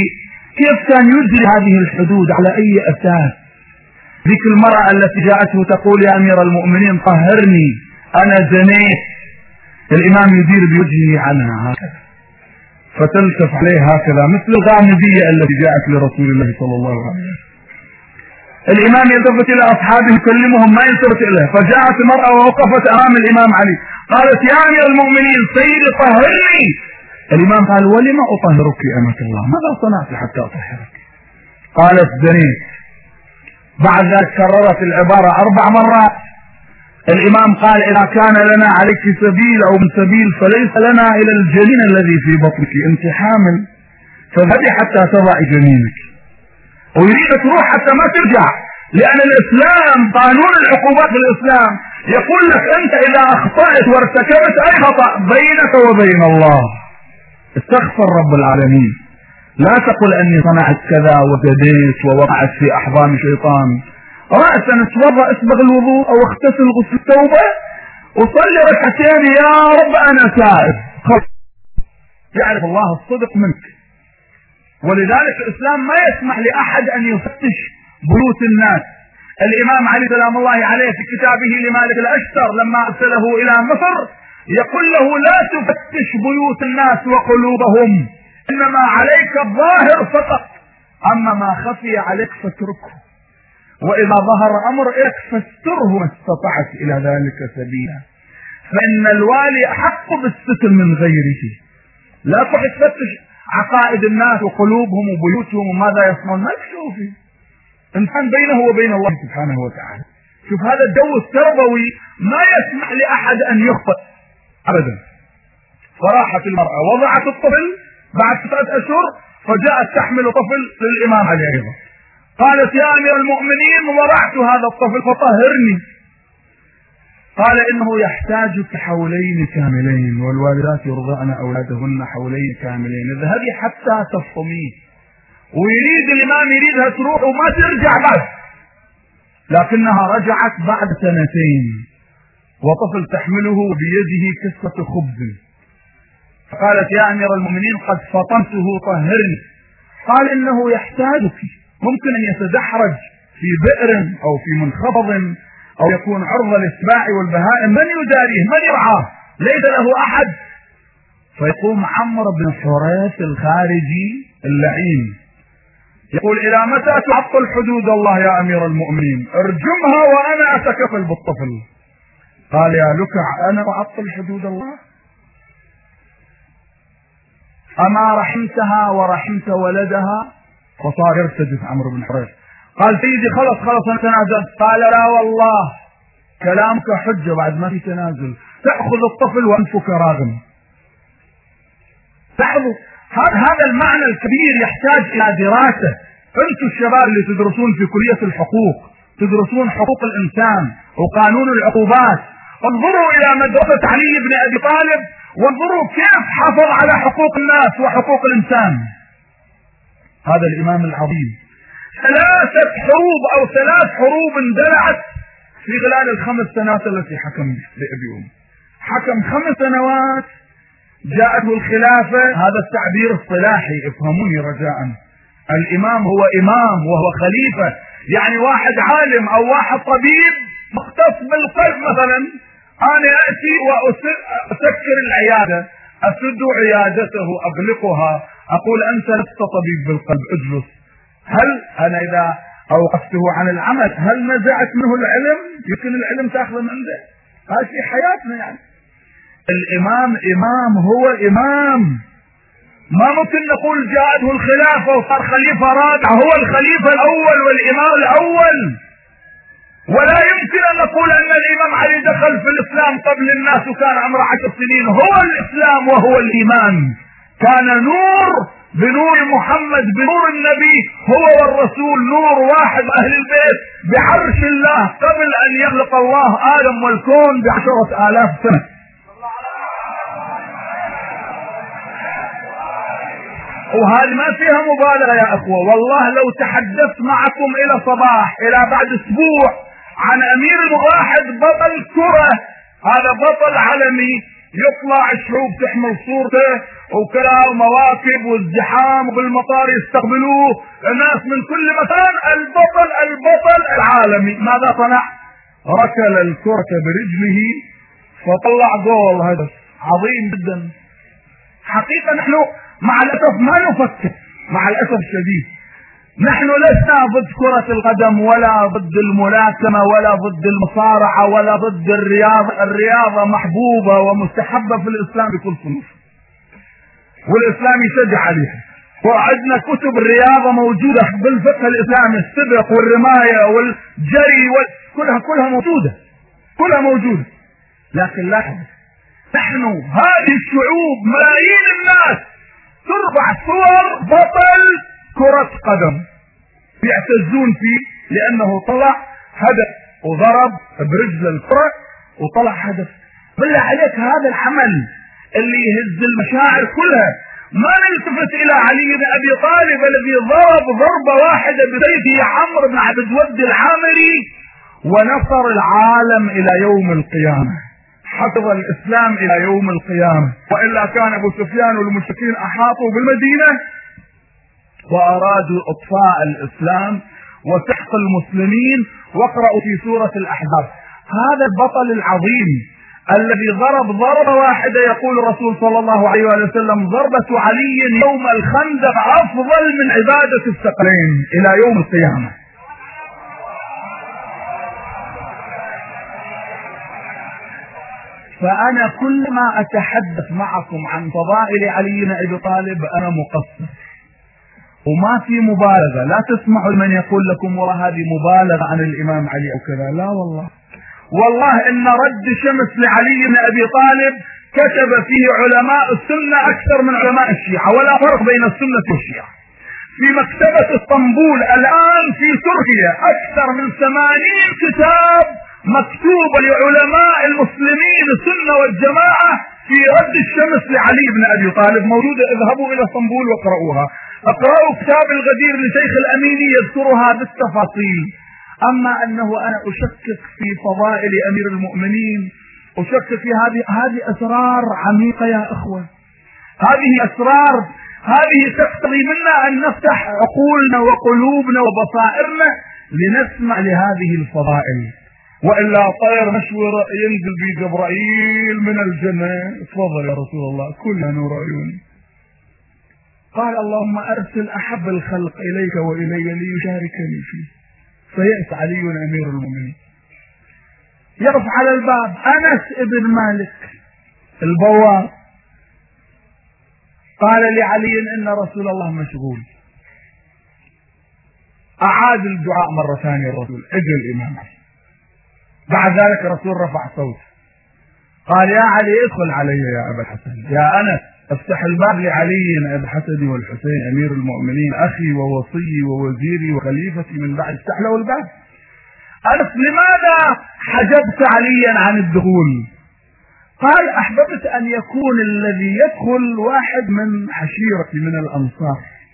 Speaker 1: يجري هذه الحدود على أي أساس. ذيك المرأة التي جاءته تقول يا أمير المؤمنين طهرني أنا زنيت، الإمام يدير بوجهه عنها هكذا فتلتف عليه هكذا مثل الغامدية التي جاءت لرسول الله صلى الله عليه وسلم. الإمام يلتفت إلى أصحابه يكلمهم ما يلتفت إليه، فجاءت المرأة ووقفت أمام الإمام علي قالت يا أمير المؤمنين سيدي طهرني. الإمام قال ولما أطهرك أمة الله، ماذا صنعت حتى أطهرك؟ قالت زنيت. بعد ذلك كررت العبارة 4 مرات. الإمام قال إذا كان لنا عليك سبيل أو من سبيل فليس لنا إلى الجنين الذي في بطنك، أنت حامل فاذهبي حتى تضعي جنينك، ويريد تروح حتى ما ترجع، لأن الإسلام قانون العقوبات الإسلام يقول لك أنت إذا أخطأت وارتكبت أي خطأ بينك وبين الله استغفر رب العالمين، لا تقل أني صنعت كذا وزديت ووقعت في أحضان شيطان. رأسا اتوضأ اسبغ الوضوء أو اغتسل غسل التوبة أصلي ركعتين يا رب أنا تائب. يعرف الله الصدق منك. ولذلك الإسلام ما يسمح لأحد أن يفتش بيوت الناس. الإمام علي سلام الله عليه في كتابه لمالك الأشتر لما أرسله إلى مصر يقول له لا تفتش بيوت الناس وقلوبهم، إنما عليك الظاهر فقط، أما ما خفي عليك فاتركه، وإذا ظهر أمرك فاستره ما استطعت إلى ذلك سبيلا. فإن الوالي أحق بالستر من غيره. لا تحط تفتش عقائد الناس وقلوبهم وبيوتهم وماذا يصنعون، ما تشوفي إنسان بينه وبين الله سبحانه وتعالى. شوف هذا الجو التربوي ما يسمح لأحد أن يخطئ أبدا. فراحت المرأة وضعت الطفل بعد 6 أشهر، فجاءت تحمل طفل للإمام علي أيضا. قالت يا أمير المؤمنين وضعت هذا الطفل فطهرني. قال إنه يحتاجك حولين كاملين، والوالدات يرضعن أولادهن حولين كاملين، اذهبي حتى تفطميه. ويريد الإمام يريدها تروح وما ترجع بعد، لكنها رجعت بعد 2 وطفل تحمله بيده كسة خبز. فقالت يا أمير المؤمنين قد فطمته طهرني. قال إنه يحتاجك، ممكن أن يتدحرج في بئر أو في منخفض أو يكون عرضة للسباع والبهائم، من يداريه؟ من يرعاه؟ ليس له أحد. فيقوم عمرو بن حريث الخارجي اللعين يقول إلى متى تعطل حدود الله يا أمير المؤمنين؟ ارجمها وأنا أتكفل بالطفل. قال يا لكع أنا أعطل حدود الله؟ أما رحمتها ورحمت ولدها؟ فصار يرتجف عمرو بن حريث. قال سيدي خلص أنا تنازلت. قال لا والله كلامك حجة بعد ما في تنازل، تأخذ الطفل وأنفك راغم. لاحظوا هذا المعنى الكبير يحتاج إلى دراسة. أنتم الشباب اللي تدرسون في كلية الحقوق، تدرسون حقوق الإنسان وقانون العقوبات، انظروا إلى مدرسة علي بن أبي طالب وانظروا كيف حافظ على حقوق الناس وحقوق الإنسان. هذا الإمام العظيم 3 حروب أو 3 حروب اندلعت في خلال ال5 سنوات التي حكم بأبيهم. حكم 5 سنوات جاءته الخلافة. هذا التعبير الصلاحي افهموني رجاء. الإمام هو إمام وهو خليفة، يعني واحد عالم أو واحد طبيب مختص بالقلب مثلا، أنا أتي وأسكر العيادة، أسد عيادته أغلقها، أقول أنت لست طبيب بالقلب اجلس. هل أنا إذا أوقفته عن العمل هل نزعت منه العلم؟ يمكن العلم تأخذ من عنده. هذا في حياتنا يعني. الإمام إمام هو إمام. ما ممكن نقول جاءته الخلافة وصار خليفة رابع، هو الخليفة الأول والإمام الأول. ولا يمكن أن نقول أن الإمام علي دخل في الإسلام قبل الناس وكان عمره 10 سنين. هو الإسلام وهو الإيمان. كان نور بنور محمد بنور النبي، هو والرسول نور واحد أهل البيت بعرش الله قبل أن يخلق الله آدم والكون ب10,000 سنة. وهذه ما فيها مبالغة يا أخوة. والله لو تحدثت معكم إلى صباح إلى بعد أسبوع عن أمير واحد بطل كرة، هذا بطل عالمي، يطلع الشعوب تحمل صورته وكذا ومواكب والزحام وبالمطار يستقبلوه الناس من كل مكان، البطل العالمي. ماذا صنع؟ ركل الكرة برجله فطلع جول. هذا عظيم جدا. حقيقة نحن مع الأسف ما نفكر، مع الأسف الشديد نحن لسنا ضد كرة القدم ولا ضد الملاكمة ولا ضد المصارعة ولا ضد الرياضة. الرياضة محبوبة ومستحبة في الإسلام بكل صنوف، والإسلام يشجع عليها. وعندنا كتب الرياضة موجودة بالفقه الإسلامي، السبق والرماية والجري كلها موجودة. لكن لاحظ نحن هذه الشعوب ملايين الناس ترفع صور بطل كرة قدم يعتزون فيه لأنه طلع هدف وضرب برجل الكرة وطلع هدف. بالله عليك هذا العمل اللي يهز المشاعر كلها. ما نلتفت إلى علي بن أبي طالب الذي ضرب ضربة واحدة بسيفه عمرو بن عبد الود العامري ونصر العالم إلى يوم القيامة. حفظ الإسلام إلى يوم القيامة، وإلا كان أبو سفيان والمشركين أحاطوا بالمدينة وأرادوا إطفاء الإسلام وسحق المسلمين. واقرأوا في سورة الأحزاب هذا البطل العظيم الذي ضرب ضربة واحدة، يقول الرسول صلى الله عليه وسلم: ضربة علي يوم الخندق أفضل من عبادة الثقلين إلى يوم القيامة. فأنا كلما أتحدث معكم عن فضائل علي بن أبي طالب أنا مقصر، وما في مبالغة. لا تسمعوا لمن يقول لكم وراء هذه مبالغة عن الإمام علي أو كذا، لا والله إن رد شمس لعلي بن أبي طالب كتب فيه علماء السنة أكثر من علماء الشيعة، ولا فرق بين السنة والشيعة. في مكتبة اسطنبول الآن في تركيا أكثر من 80 كتاب مكتوبة لعلماء المسلمين السنة والجماعة في رد الشمس لعلي بن أبي طالب، موجودة. اذهبوا إلى اسطنبول واقرؤوها. اقرأوا كتاب الغدير لشيخ الأميني يذكرها بالتفاصيل. أما أنه أنا أشكك في فضائل أمير المؤمنين، أشكك في هذه أسرار عميقة يا أخوة، هذه أسرار، هذه تقتضي منا أن نفتح عقولنا وقلوبنا وبصائرنا لنسمع لهذه الفضائل، وإلا طير مشور ينزل بي جبرائيل من الجنة: تفضل يا رسول الله كلنا نور عيوني. قال: اللهم أرسل أحب الخلق إليك وإلي ليشاركني فيه. فيأس علي أمير المؤمنين، يقف على الباب أنس ابن مالك البواب، قال لعلي: إن رسول الله مشغول. أعاد الدعاء مرة ثانية الرسول، اجل الإمام علي. بعد ذلك الرسول رفع صوته قال: يا علي ادخل علي يا أبا الحسن. يا أنس افتح الباب لعلي أبي الحسن والحسين أمير المؤمنين، أخي ووصي ووزيري وخليفتي من بعد. افتح له الباب. أنس: لماذا حجبت عليا عن الدخول؟ قال: أحببت أن يكون الذي يدخل واحد من عشيرتي من الأنصار،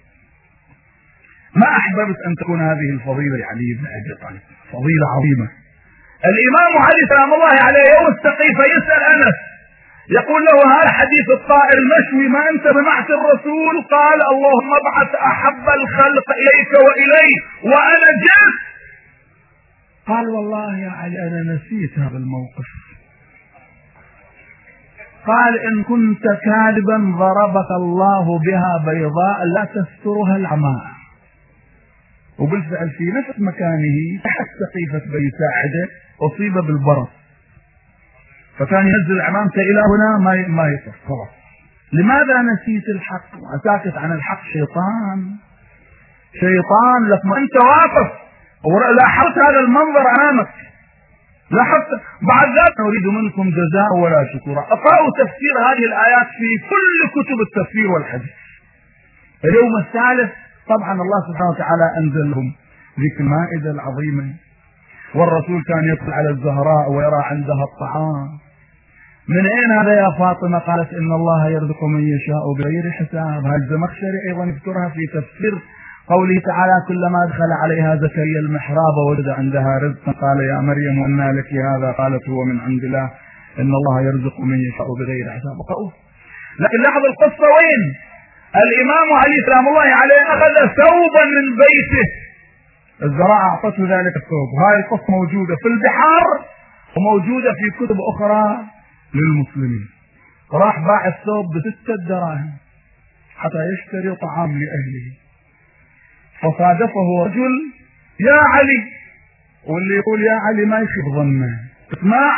Speaker 1: ما أحببت أن تكون هذه الفضيلة لعلي بن أبي طالب، فضيلة عظيمة. الإمام علي سلام الله عليه يوم السقيفة يسأل أنس، يقول له: هذا حديث الطائر المشوي ما أنت بمعت الرسول؟ قال: اللهم ابعث أحب الخلق إليك وإلي وأنا جئت. قال: والله يا علي أنا نسيت هذا الموقف. قال: إن كنت كاذبا ضربك الله بها بيضاء لا تسترها العماء. وبالفعل في نفس مكانه تحت سقيفة بني ساعدة أصيب بالبرص، فكان ينزل عمامته إلى هنا ما يصف خلاص. لماذا نسيت الحق وساكت عن الحق؟ شيطان لك، ما أنت واقف ولاحظت هذا المنظر أمامك، لاحظت. بعد ذلك نريد منكم جزاء ولا شكورا. اقرأوا تفسير هذه الآيات في كل كتب التفسير والحديث. اليوم الثالث طبعا الله سبحانه وتعالى أنزل لهم ذيك المائدة العظيمة، والرسول كان يدخل على الزهراء ويرى عندها الطعام. من أين هذا يا فاطمة؟ قالت: إن الله يرزق من يشاء بغير حساب. هذا الزمخشري أيضا يذكرها في تفسير قوله تعالى: كلما دخل عليها زكريا المحراب وجد عندها رزقا قال يا مريم أنى لك هذا؟ قالت: هو من عند الله إن الله يرزق من يشاء بغير حساب. لكن لاحظ القصة وين؟ الإمام علي سلام الله عليه أخذ ثوبا من بيته، الزراعة أعطته ذلك الثوب. وهذه القصة موجودة في البحار وموجودة في كتب أخرى للمسلمين. راح باع الثوب ب6 دراهم حتى يشتري طعام لأهله، فصادفه رجل: يا علي، واللي يقول يا علي ما يخيب ظنه. اسمع،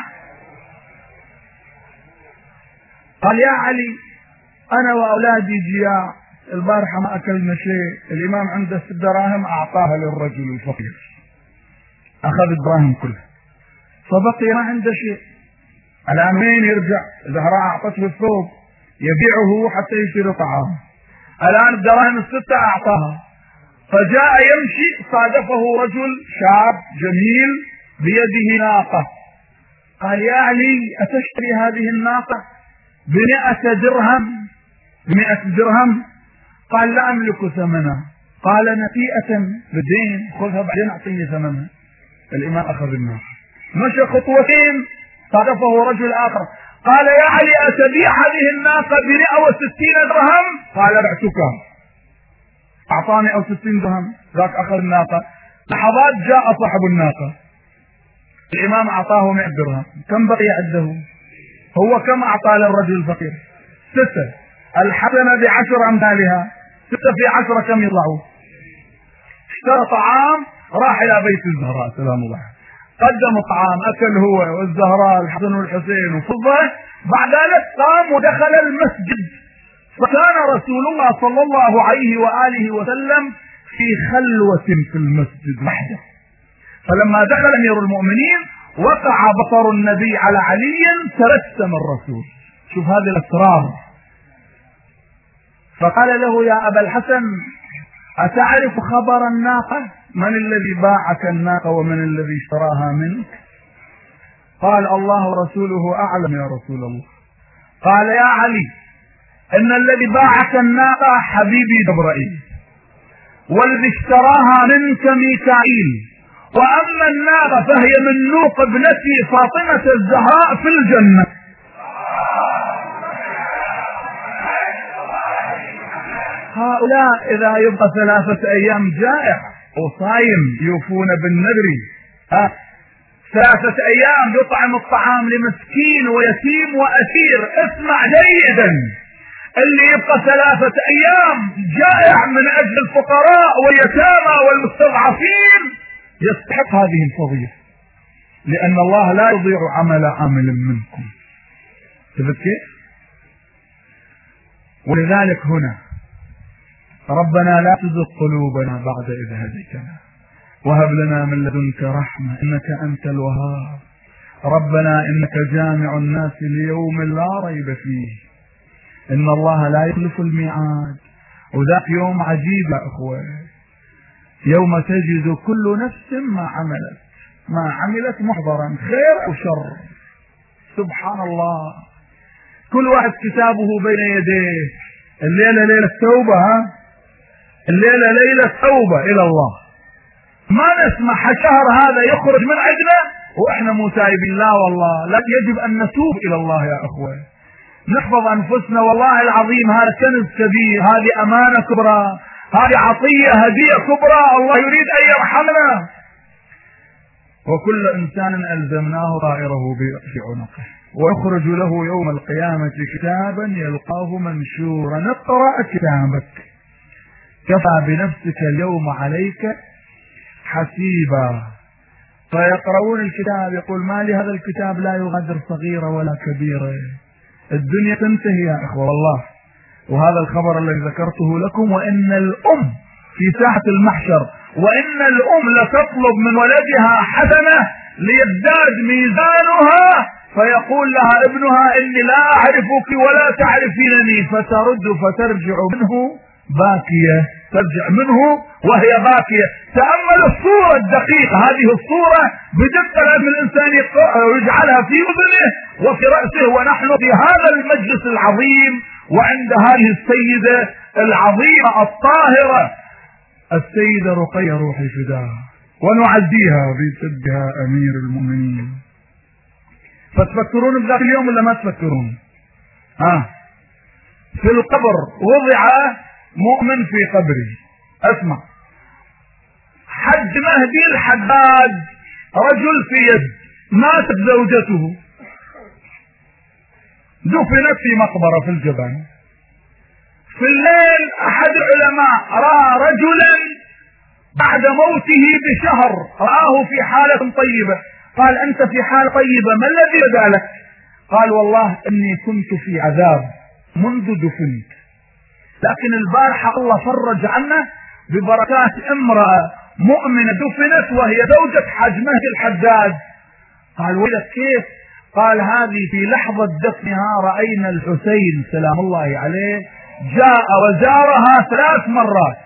Speaker 1: قال: يا علي أنا وأولادي جياع، البارحة ما أكلنا شيء، الإمام عنده 6 دراهم أعطاها للرجل الفقير، أخذ الدراهم كلها فبقي ما عنده شيء. الآن وين يرجع؟ زهراء أعطته الثوب يبيعه حتى يشتري طعام، الآن الدراهم 6 أعطاها. فجاء يمشي صادفه رجل شاب جميل بيده ناقة. قال: يا علي أتشتري هذه الناقة ب100 درهم؟ ب100 درهم؟ قال: لا أملك ثمنها. قال: نفيئة بالدين، خذها بعدين أعطيني ثمنها. الإمام أخذ الناقة، مشى خطوتين صادفه رجل آخر قال يا علي أتبيع هذه الناقة ب160 درهم؟ قال بعتك. أعطاني 160 درهم. ذاك أخذ الناقة. لحظات جاء صاحب الناقة، الإمام أعطاه 100 درهم. كم بقي عنده؟ هو كم أعطى للرجل الفقير؟ 6. الحسنة ب10 أمثالها، 6 في 10 كم يطلعوا؟ اشترى طعام، راح إلى بيت الزهراء سلام الله، قدم الطعام، أكل هو والزهراء الحسن والحسين وفضة. بعد ذلك قام ودخل المسجد. فكان رسول الله صلى الله عليه وآله وسلم في خلوة في المسجد وحده. فلما دخل أمير المؤمنين وقع بصر النبي على علي، تبسم الرسول. شوف هذه الأسرار. فقال له يا أبا الحسن أتعرف خبر الناقة؟ من الذي باعك الناقة ومن الذي اشتراها منك؟ قال الله ورسوله أعلم يا رسول الله. قال يا علي إن الذي باعك الناقة حبيبي جبرائيل، والذي اشتراها منك ميكائيل، وأما الناقة فهي من نوق ابنتي فاطمة الزهراء في الجنة. هؤلاء إذا يبقى 3 أيام جائع وصايم يوفون بالنذر، 3 أيام يطعم الطعام لمسكين ويتيم وأسير. اسمع جيدا، اللي يبقى 3 أيام جائع من أجل الفقراء واليتامى والمستضعفين يستحق هذه الفضيلة، لأن الله لا يضيع عمل عامل منكم. شفت كيف؟ ولذلك هنا ربنا لا تزغ قلوبنا بعد إذ هديتنا وهب لنا من لدنك رحمة إنك أنت الوهاب. ربنا إنك جامع الناس ليوم لا ريب فيه، إن الله لا يخلف الميعاد. وذاك يوم عجيب يا أخوة، يوم تجد كل نفس ما عملت محضرا خير أو شر. سبحان الله، كل واحد كتابه بين يديه. الليلة ليلة توبة، الليلة ليلة توبة إلى الله. ما نسمح الشهر هذا يخرج من عندنا وإحنا متائبين، لا والله، لا، يجب أن نتوب إلى الله يا أخوة، نحفظ أنفسنا. والله العظيم هذا كنز كبير، هذه أمانة كبرى، هذه عطية هدية كبرى، الله يريد أن يرحمنا. وكل إنسان ألزمناه طائره بعنقه ويخرج له يوم القيامة كتابا يلقاه منشورا. اقرأ كتابك كفى بنفسك اليوم عليك حسيبا. فيقرؤون الكتاب يقول ما لهذا الكتاب لا يغادر صغيرة ولا كبيرة. الدنيا تنتهي يا إخوة والله. وهذا الخبر الذي ذكرته لكم، وإن الأم في ساحة المحشر، وإن الأم لتطلب من ولدها حسنة ليزداد ميزانها، فيقول لها ابنها إني لا أعرفك ولا تعرفينني، فترد فترجع منه باكية، ترجع منه وهي باكية. تأمل الصورة الدقيقة، هذه الصورة بدقة لازم الإنسان يجعلها في أذنه وفي رأسه، ونحن في هذا المجلس العظيم وعند هذه السيدة العظيمة الطاهرة السيدة رقية روحي فداها، ونعزيها بسبها أمير المؤمنين. فتفكرون بذاك اليوم ولا ما تفكرون؟ في القبر وضع مؤمن في قبره. اسمع، حج مهدي الحداد، رجل في يد، ماتت زوجته، دفنت في مقبرة في الجبل. في الليل أحد العلماء رأى رجلا بعد موته بشهر، رآه في حالة طيبة. قال أنت في حالة طيبة، ما الذي بدا لك؟ قال والله إني كنت في عذاب منذ دفنت، لكن البارحة الله فرج عنا ببركات امرأة مؤمنة دفنت وهي زوجة حج مهدي الحداد. قال ويلك كيف؟ قال هذه في لحظة دفنها رأينا الحسين سلام الله عليه جاء وزارها 3 مرات.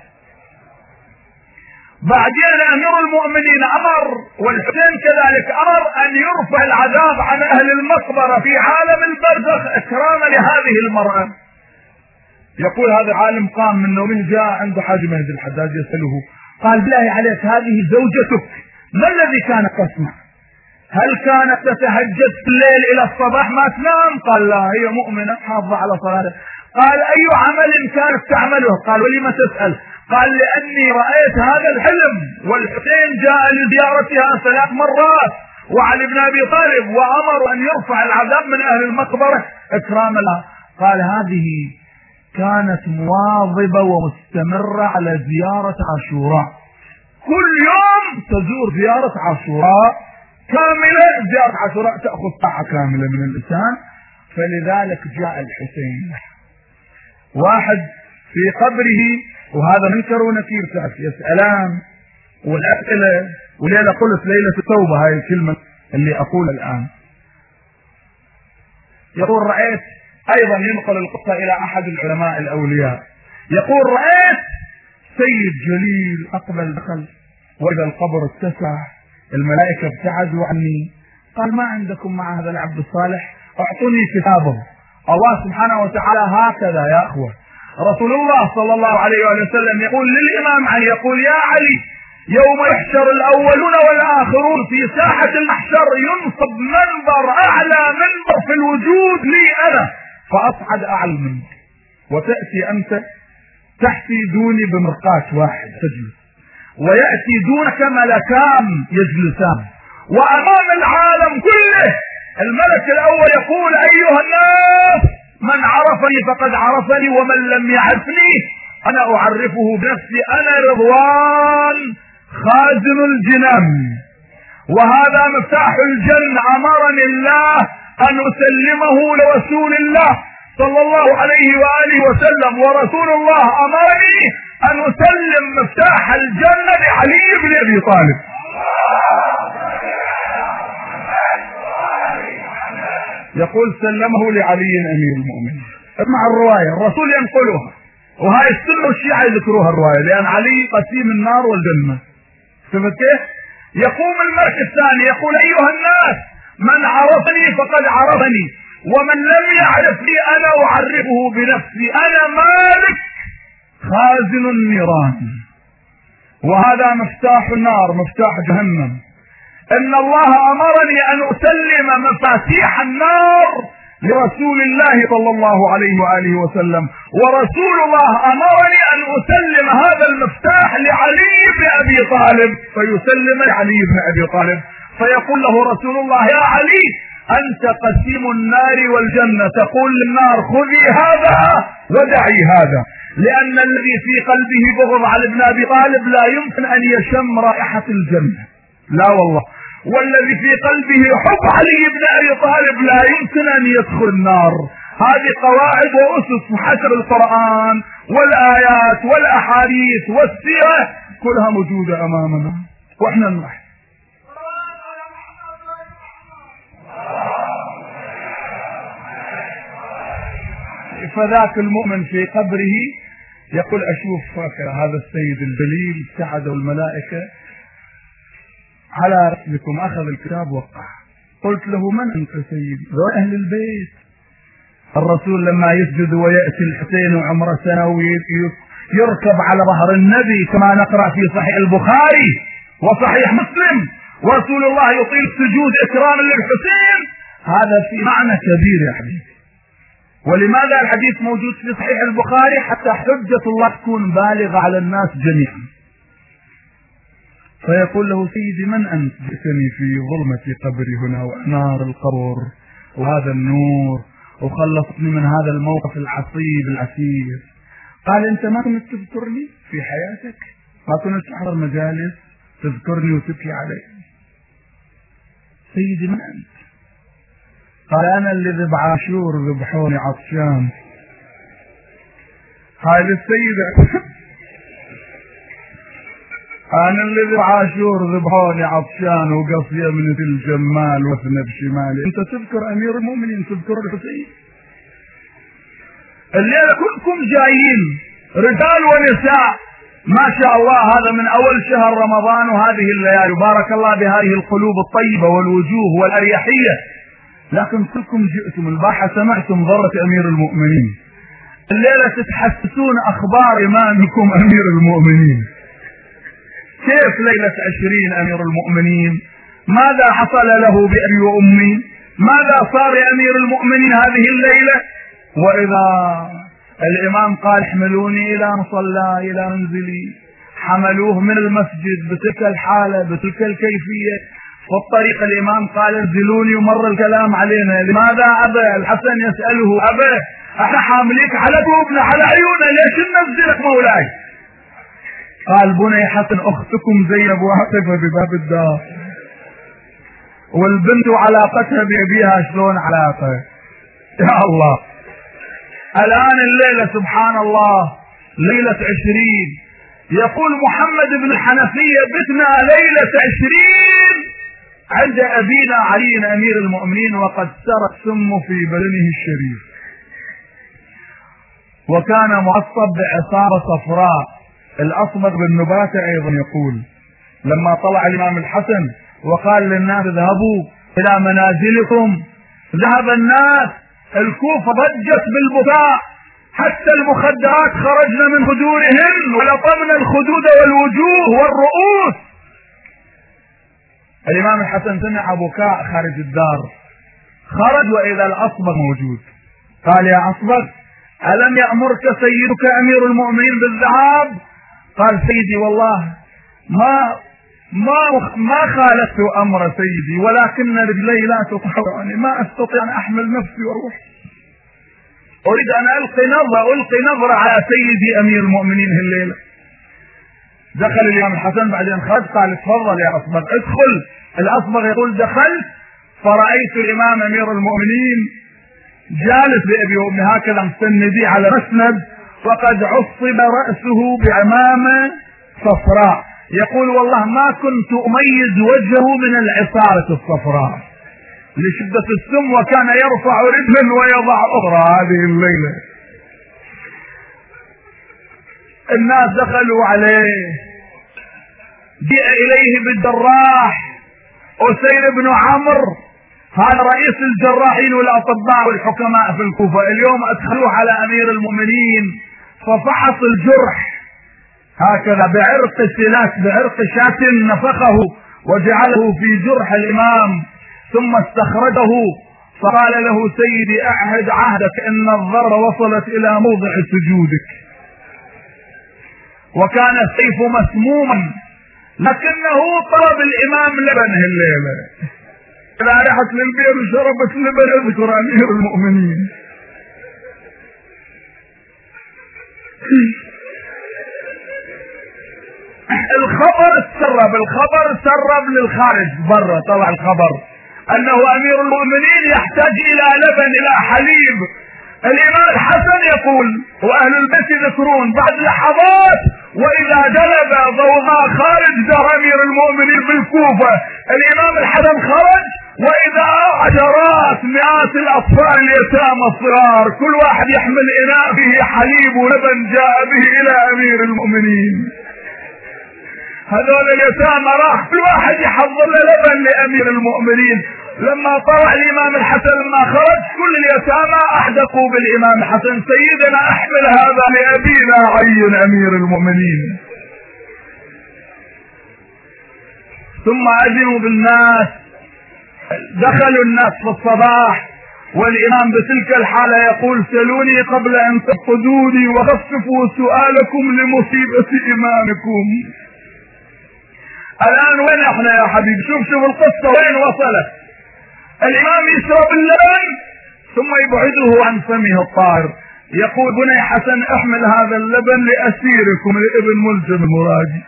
Speaker 1: بعدين أمير المؤمنين أمر، والحسين كذلك أمر، أن يرفع العذاب عن أهل المقبرة في عالم البرزخ إكراما لهذه المرأة. يقول هذا العالم قام من نومه جاء عند حاج مهدي الحداد يسأله، قال بالله عليك هذه زوجتك، ما الذي كانت تصنع؟ هل كانت تتهجد في الليل الى الصباح ما تنام؟ قال لا، هي مؤمنة حافظة على صلاتها. قال اي عمل كانت تعمله؟ قال ولم تسأل؟ قال لاني رأيت هذا الحلم، والحسين جاء لزيارتها 3 مرات، وعلي بن ابي طالب، وامر ان يرفع العذاب من اهل المقبرة اكراما لها. قال هذه كانت مواظبة ومستمرة على زيارة عاشوراء، كل يوم تزور زيارة عاشوراء كاملة. زيارة عاشوراء تأخذ ساعة كاملة من الإنسان. فلذلك جاء الحسين واحد في قبره، وهذا منكر ونكير يسألان والأسئلة، وليلة قلت ليلة التوبة، هاي الكلمة اللي أقول الآن. يقول رأيت، أيضا ينقل القصة إلى أحد العلماء الأولياء، يقول رأيت سيد جليل أقبل دخل، وإذا القبر اتسع، الملائكة ابتعدوا عني. قال ما عندكم مع هذا العبد الصالح؟ اعطوني كتابه. الله سبحانه وتعالى هكذا يا أخوة. رسول الله صلى الله عليه وسلم يقول للإمام علي، يقول يا علي يوم يحشر الأولون والآخرون في ساحة المحشر ينصب منبر، أعلى منبر في الوجود لي أنا، فأصعد أعلى منبر، وتأتي أنت تحتي دوني بمرقاة واحد تجلس، ويأتي دونك ملكان يجلسان، وأمام العالم كله الملك الأول يقول أيها الناس من عرفني فقد عرفني، ومن لم يعرفني أنا أعرفه بنفسي، أنا رضوان خازن الجنان، وهذا مفتاح الجنة، أمرني الله أن أسلمه لرسول الله صلى الله عليه وآله وسلم، ورسول الله أمرني أن أسلم مفتاح الجنة لعلي بن أبي طالب. يقول سلمه لعلي أمير المؤمنين. اسمع الرواية، الرسول ينقلها، وهاي السنة والشيعة يذكروها الرواية، لأن علي قسيم النار والجنة. شفت كيف؟ يقوم الملك الثاني يقول أيها الناس من عرفني فقد عرفني، ومن لم يعرفني أنا أعرفه بنفسي، أنا مالك خازن النيران، وهذا مفتاح النار مفتاح جهنم. إن الله أمرني أن أسلم مفاتيح النار لرسول الله صلى الله عليه وآله وسلم، ورسول الله أمرني أن أسلم هذا المفتاح لعلي بن أبي طالب، فيسلم لعلي بن أبي طالب، فيقول له رسول الله يا علي أنت قسيم النار والجنة، تقول للنار خذي هذا ودعي هذا، لأن الذي في قلبه بغض علي بن أبي طالب لا يمكن أن يشم رائحة الجنة، لا والله، والذي في قلبه حب علي بن أبي طالب لا يمكن أن يدخل النار. هذه قواعد وأسس حسب القرآن والآيات والأحاديث والسيرة كلها موجودة أمامنا، وإحنا نروح. فذاك المؤمن في قبره يقول أشوف هذا السيد الجليل سعده الملائكة على رسلكم، أخذ الكتاب وقع. قلت له من أنت سيدي؟ ذو أهل البيت. الرسول لما يسجد ويأتي الحسين وعمر سنة ويركب على ظهر النبي كما نقرأ في صحيح البخاري وصحيح مسلم، ورسول الله يطيل السجود إكراما للحسين، هذا في معنى كبير يا حبيبي. ولماذا الحديث موجود في صحيح البخاري؟ حتى حجة الله تكون بالغة على الناس جميعا. فيقول له سيدي من أنت؟ جئتني في ظلمة قبري هنا وأنار القبر وهذا النور، وخلصتني من هذا الموقف العصيب العسير. قال أنت ما كنت تذكرني في حياتك؟ ما كنت تحضر مجالس تذكرني وتبكي علي؟ سيدي من أنت؟ قال أنا اللي بعاشور ذبحوني عطشان. هاي السيدة أنا اللي بعاشور ذبحوني عطشان وقصية من الجمال وثنى بشمالي. أنت تذكر أمير المؤمنين، تذكر الحسين. الليلة كلكم جايين رجال ونساء ما شاء الله، هذا من أول شهر رمضان وهذه الليالي، بارك الله بهذه القلوب الطيبة والوجوه والأريحية، لكن كلكم جئتم البارحة سمعتم ضرة أمير المؤمنين، الليلة تتحسسون أخبار إمامكم أمير المؤمنين. كيف ليلة 20 أمير المؤمنين ماذا حصل له بأبي وأمي؟ ماذا صار أمير المؤمنين هذه الليلة؟ وإذا الإمام قال احملوني إلى مصلى إلى منزلي، حملوه من المسجد بتلك الحالة بتلك الكيفية. والطريق الإمام قال انزلوني، ومر الكلام علينا. لماذا أبى؟ الحسن يسأله أبى، احنا حامليك على قلوبنا على عيوننا، ليش ننزلك مولاي؟ قال بني حسن أختكم زينب واقفة بباب الدار، والبنت علاقتها بأبيها شلون علاقة؟ يا الله. الآن الليلة سبحان الله ليلة 20، يقول محمد بن الحنفية بتنا ليلة 20 عند أبينا علي أمير المؤمنين وقد سرى السم في بدنه الشريف، وكان معصب بعصابة صفراء. الأصبغ بن نباتة أيضا يقول لما طلع الإمام الحسن وقال للناس اذهبوا إلى منازلكم، ذهب الناس، الكوفة ضجت بالبكاء، حتى المخدرات خرجنا من خدورهن ولطمنا الخدود والوجوه والرؤوس. الإمام الحسن سمع بكاء خارج الدار، خرج وإذا الأصبغ موجود. قال يا أصبغ ألم يأمرك سيدك أمير المؤمنين بالذهاب؟ قال سيدي والله ما خالفت أمر سيدي، ولكن رجلي لا تطهرني، ما أستطيع أن أحمل نفسي وأروح، أريد أن ألقي نظرة على سيدي أمير المؤمنين الليلة. دخل الإمام الحسن بعدين خرج، قال تفضل يا أصبغ ادخل. الأصبغ يقول دخلت فرأيت الإمام أمير المؤمنين جالس بأبي وأمي هكذا مستندي على مسند، وقد عصب رأسه بعمامة صفراء. يقول والله ما كنت أميز وجهه من العصارة الصفراء لشدة السم، وكان يرفع رجلا ويضع أخرى. هذه الليلة الناس دخلوا عليه، جاء إليه بالجراح أسير بن عمرو، هذا رئيس الجراحين والأطباء والحكماء في الكوفة. اليوم أدخلوه على أمير المؤمنين ففحص الجرح هكذا بعرق سلاك، بعرق شاة نفخه وجعله في جرح الإمام، ثم استخرجه فقال له سيدي أعهد عهدك إن الضربة وصلت إلى موضع سجودك. وكان السيف مسموما، لكنه طلب الإمام لبنه الليلة، راحت للبير وشربت لبن يذكر أمير المؤمنين. الخبر سرب للخارج برا، طلع الخبر أنه أمير المؤمنين يحتاج إلى لبن، إلى حليب. الإمام الحسن يقول وأهل البيت يذكرون بعد لحظات وإذا جلب ضوضاء خارج دار أمير المؤمنين بالكوفة، الإمام الحسن خرج وإذا عشرات مئات الأطفال اليتامى الصغار كل واحد يحمل إناء فيه حليب ولبن جاء به إلى أمير المؤمنين. هذول اليتامى راح كل واحد يحضر له لبن لأمير المؤمنين. لما طلع الإمام الحسن لما خرج كل اليتامى أحدقوا بالإمام الحسن سيدنا أحمل هذا لأبينا علي أمير المؤمنين. ثم أذنوا بالناس، دخلوا الناس في الصباح والإمام بتلك الحالة يقول سلوني قبل أن تفقدوني وخففوا سؤالكم لمصيبة إمامكم. الآن وين احنا يا حبيبي؟ شوف القصة وين وصلت. الإمام يشرب اللبن ثم يبعده عن فمه الطاهر، يقول بني حسن احمل هذا اللبن لأسيركم لابن ملجم المرادي.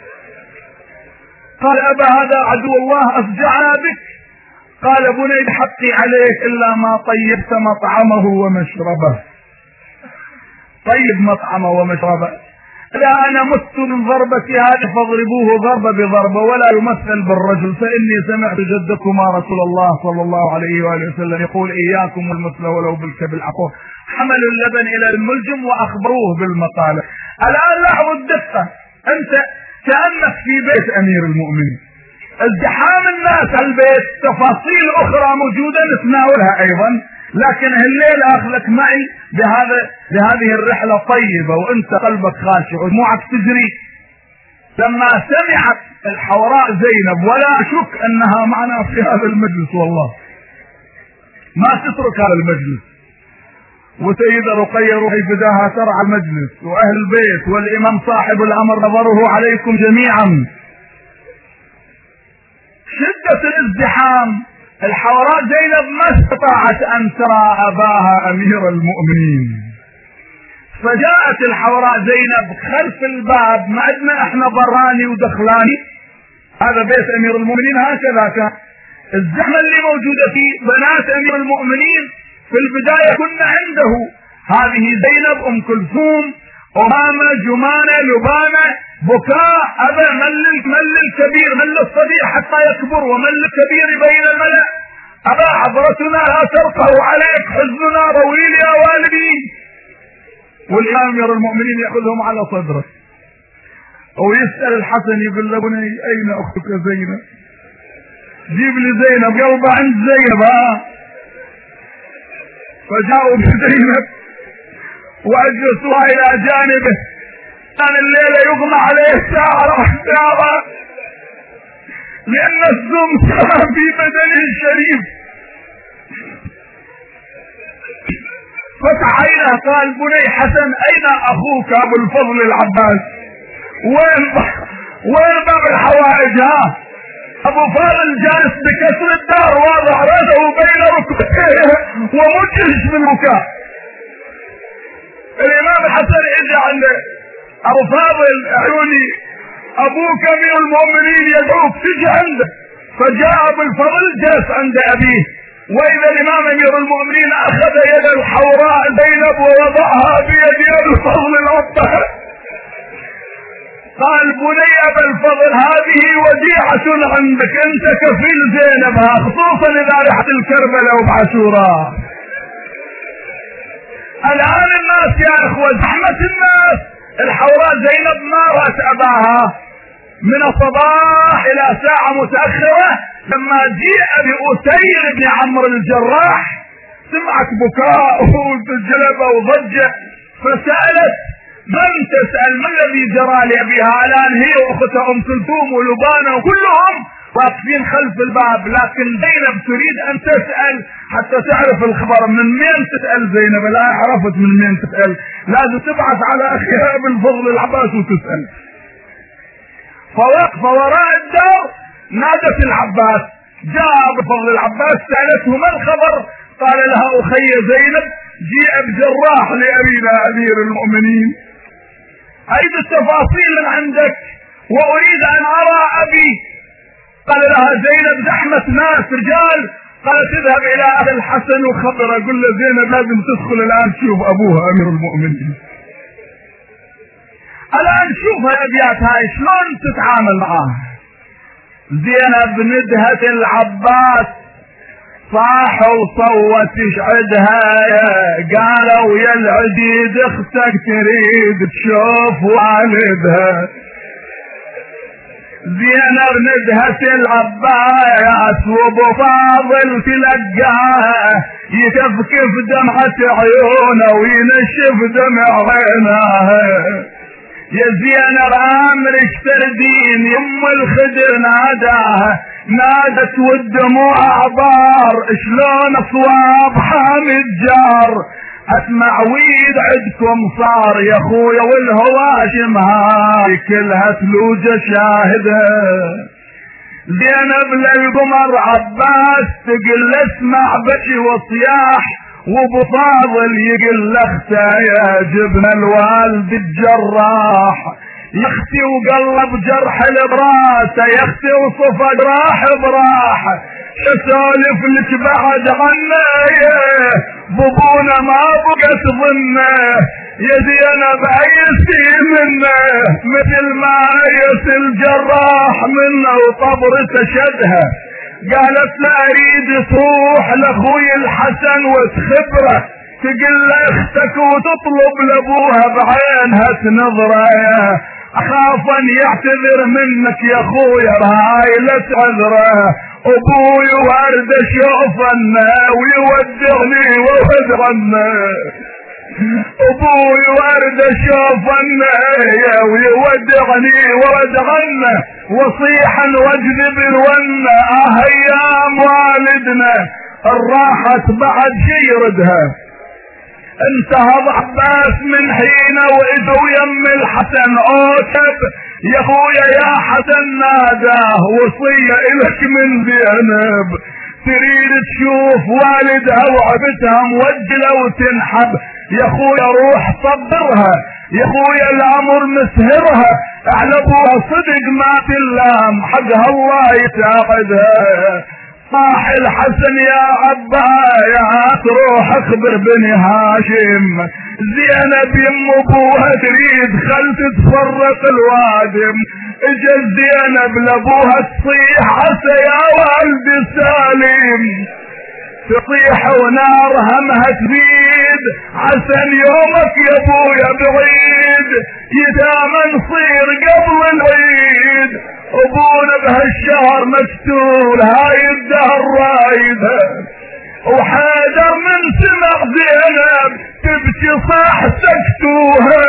Speaker 1: قال أبا هذا عدو الله أفجعنا بك. قال بني بحقي عليك إلا ما طيبت مطعمه ومشربه. طيب مطعمه ومشربه. لا أنا مت من ضربتي هذه فاضربوه ضربة بضربة ولا يمثل بالرجل، فإني سمعت جدكما رسول الله صلى الله عليه وآله وسلم يقول إياكم والمثل ولو بالكبل العقور. حملوا اللبن إلى الملجم وأخبروه بالمقالة. الآن لاحظوا الدقة، أنت كأنك في بيت أمير المؤمنين، ازدحام الناس البيت، تفاصيل أخرى موجودة نتناولها أيضا، لكن الليلة أخذك معي بهذه الرحلة طيبة وأنت قلبك خاشع ودموعك تجري لما سمعت الحوراء زينب، ولا أشك أنها معنا في هذا المجلس والله ما تترك هذا المجلس، وسيدة رقية روحي فداها ترعى المجلس، وأهل البيت والإمام صاحب الأمر نظره عليكم جميعا. شدة الازدحام، الحوراء زينب ما استطاعت أن ترى أباها أمير المؤمنين، فجاءت الحوراء زينب خلف الباب، ما عندنا احنا براني ودخلاني، هذا بيت أمير المؤمنين هكذا كان. الزحمة اللي موجودة فيه بنات أمير المؤمنين في البداية كنا عنده، هذه زينب، أم كلثوم، أمامة، جمانة، لبانة، بكاء، أبا مل الكبير، مل الصغير حتى يكبر، ومل الكبير بين الملأ، أبا حضرتنا لا ترقه عليك، حزننا طويل يا والدي. والإمام أمير المؤمنين يأخذهم على صدره ويسأل الحسن، يقول له بني أين أختك زينب؟ جيب لي زينب، قلبه عند زينب. فجاءوا بزينب وأجلسوها إلى جانبه، كان الليلة يغمى عليه ساعة لأن السم سرى في بدنه الشريف. فتح عينه قال بني حسن أين أخوك أبو الفضل العباس؟ وين باب الحوائج؟ أبو فاضل جالس بكسر الدار واضع رأسه بين ركبتيه ومجلس بالبكاء. الإمام الحسن إجا عند أبو فاضل، عيوني أبوك أمير المؤمنين يدعوك تجي عنده. فجاء أبو الفضل جلس عند أبيه، وإذا الإمام أمير المؤمنين أخذ يد الحوراء زينب ووضعها بيد أبي الفضل العباس. قال بني أبا الفضل هذه وديعة عندك، أنت كفيل زينبها، خصوصا إذا رحت الكربلاء وبعاشوراء. الآن الناس يا إخوة زحمة الناس، الحوراء زينب ما رأت أباها من الصباح إلى ساعة متأخرة. لما جاء بأسير بن عمرو الجراح سمعت بكاء وجلبة وضجة، فسألت من تسأل؟ ما الذي جرى لأبيها؟ الآن هي وأختها أم كلثوم ولبانة وكلهم واقفين خلف الباب، لكن زينب تريد أن تسأل حتى تعرف الخبر. من مين تسأل زينب؟ لا عرفت من مين تسأل، لازم تبعث على أخيها ابن الفضل العباس وتسأل. فوقف وراء الدار، نادت العباس، جاء ابو الفضل العباس، سألته ما الخبر؟ قال لها أخي زينب جيء بجراح لأبينا أمير المؤمنين، أريد التفاصيل من عندك وأريد أن أرى أبي. قال لها زينب زحمة ناس رجال. قالت اذهب إلى أبي الحسن وخبره، قل له زينب لازم تدخل الآن تشوف أبوها أمير المؤمنين. الآن شوف الأبيات هاي شلون تتعامل معها. زينب ندهت العباس، صاح وصوت يشعدها، قالوا يا العديد اختك تريد تشوف والدها. زينب ندهت العباس وابو فاضل تلقاه، يكفكف دمعة عيونه وينشف دمع عيناه. يا زينب امرك تردين، يم الخدر ناداها، نادت والدموع عبار، شلون اصواب حامد جار، اسمع ويد عدكم صار يا خويا والهواشم هاي كلها ثلوجة شاهدة. زينب للقمر عباس تقل اسمع بكي وصياح، وابو فاضل يقل اخته يا جبن الوالد الجراح، يا اختي وقلب جرح البراسه، يا اختي وصفى جراح براح، اسولف لك بعد عنه بابونا ما بقت ظنه، يا زينب ايسي منه مثل ما ايس الجراح منه وطبرته شدها. قالت لا اريد تروح لاخوي الحسن وتخبره، تقل اختك وتطلب لابوها بعينها تنظره، اخاف ان يعتذر منك يا خويا هاي لا تعذره، ابوي ورد شوفنا ويودعني وودرنا. ابوي ورد شوفنا ويودعني وودغنا وصيحا واجذب الونه. ايام والدنا الراحت بعد شي يردها. انتهض عباس من حينه واجوا يم الحسن اوتب يا اخويا يا حسن ناداه وصيه الك من زينب تريد تشوف والدها وعبتها موجله وتنحب. يا اخويا روح صبرها يا اخويا الامر مسهرها على ابوها صدق ما تلام حقها الله يتعقدها. صاح الحسن يا عباس روح اخبر بني هاشم زينب يم ابوها تريد خل تتفرق الوادم. اجت زينب لابوها تصيح عسى يا والد سالم تصيح ونار همها تزيد. عسى يومك يا ابويا بعيد يتامى نصير قبل العيد. ابونا بهالشهر مقتول هاي الدهر رايدة وحيدر من سمع زينب تبكي صاح سكتوها.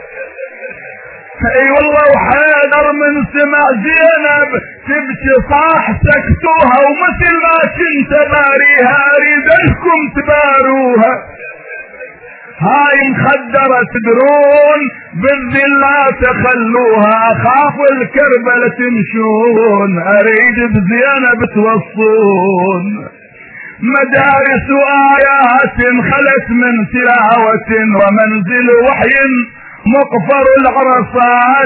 Speaker 1: اي والله وحيدر من سمع زينب تبكي صاح سكتوها. ومثل ما كنت باريها اريد انكم تباروها. هاي مخدرة تدرون بالذلة تخلوها. اخاف الكربلة تمشون اريد بزينب توصون. مدارس وآيات خلت من تلاوة ومنزل وحي مقفر العرصات.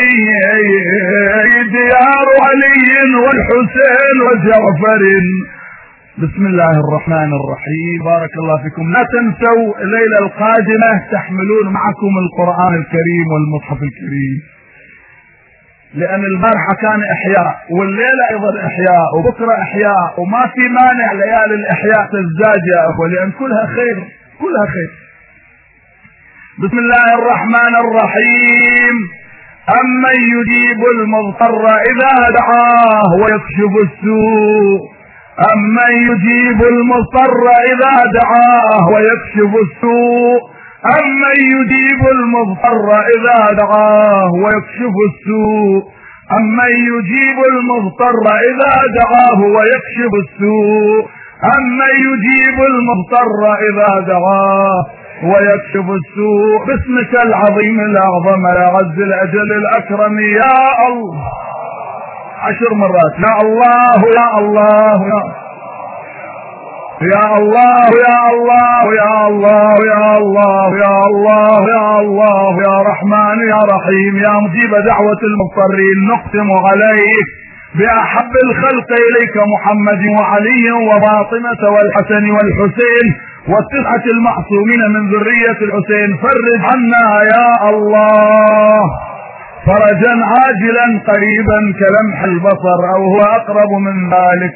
Speaker 1: ديار علي والحسين وجعفر. بسم الله الرحمن الرحيم. بارك الله فيكم. لا تنسوا الليلة القادمة تحملون معكم القرآن الكريم والمصحف الكريم لأن البارحة كان إحياء والليلة أيضا إحياء وبكرة إحياء وما في مانع ليالي الإحياء تزداد يا أخوة لأن كلها خير كلها خير. بسم الله الرحمن الرحيم. أمن يجيب المضطر إذا دعاه ويكشف السوء. أمن يجيب المضطر إذا دعاه ويكشف السوء. أمن يجيب المضطر إذا دعاه ويكشف السوء. أمن يجيب المضطر إذا دعاه ويكشف السوء. أمن يجيب المضطر إذا دعاه ويكشف السوء. باسمك العظيم الأعظم الأعز الأجل الأكرم يا الله. 10 مرات يا الله يا الله يا الله يا الله يا الله يا الله يا الله يا الله يا رحمن يا رحيم يا مجيب دعوة المضطرين. نقسم عليك بأحب الخلق إليك محمد وعلي وفاطمة والحسن والحسين والتسعة المعصومين من ذرية الحسين. فرج عنا يا الله فرجا عاجلا قريبا كلمح البصر او هو اقرب من ذلك.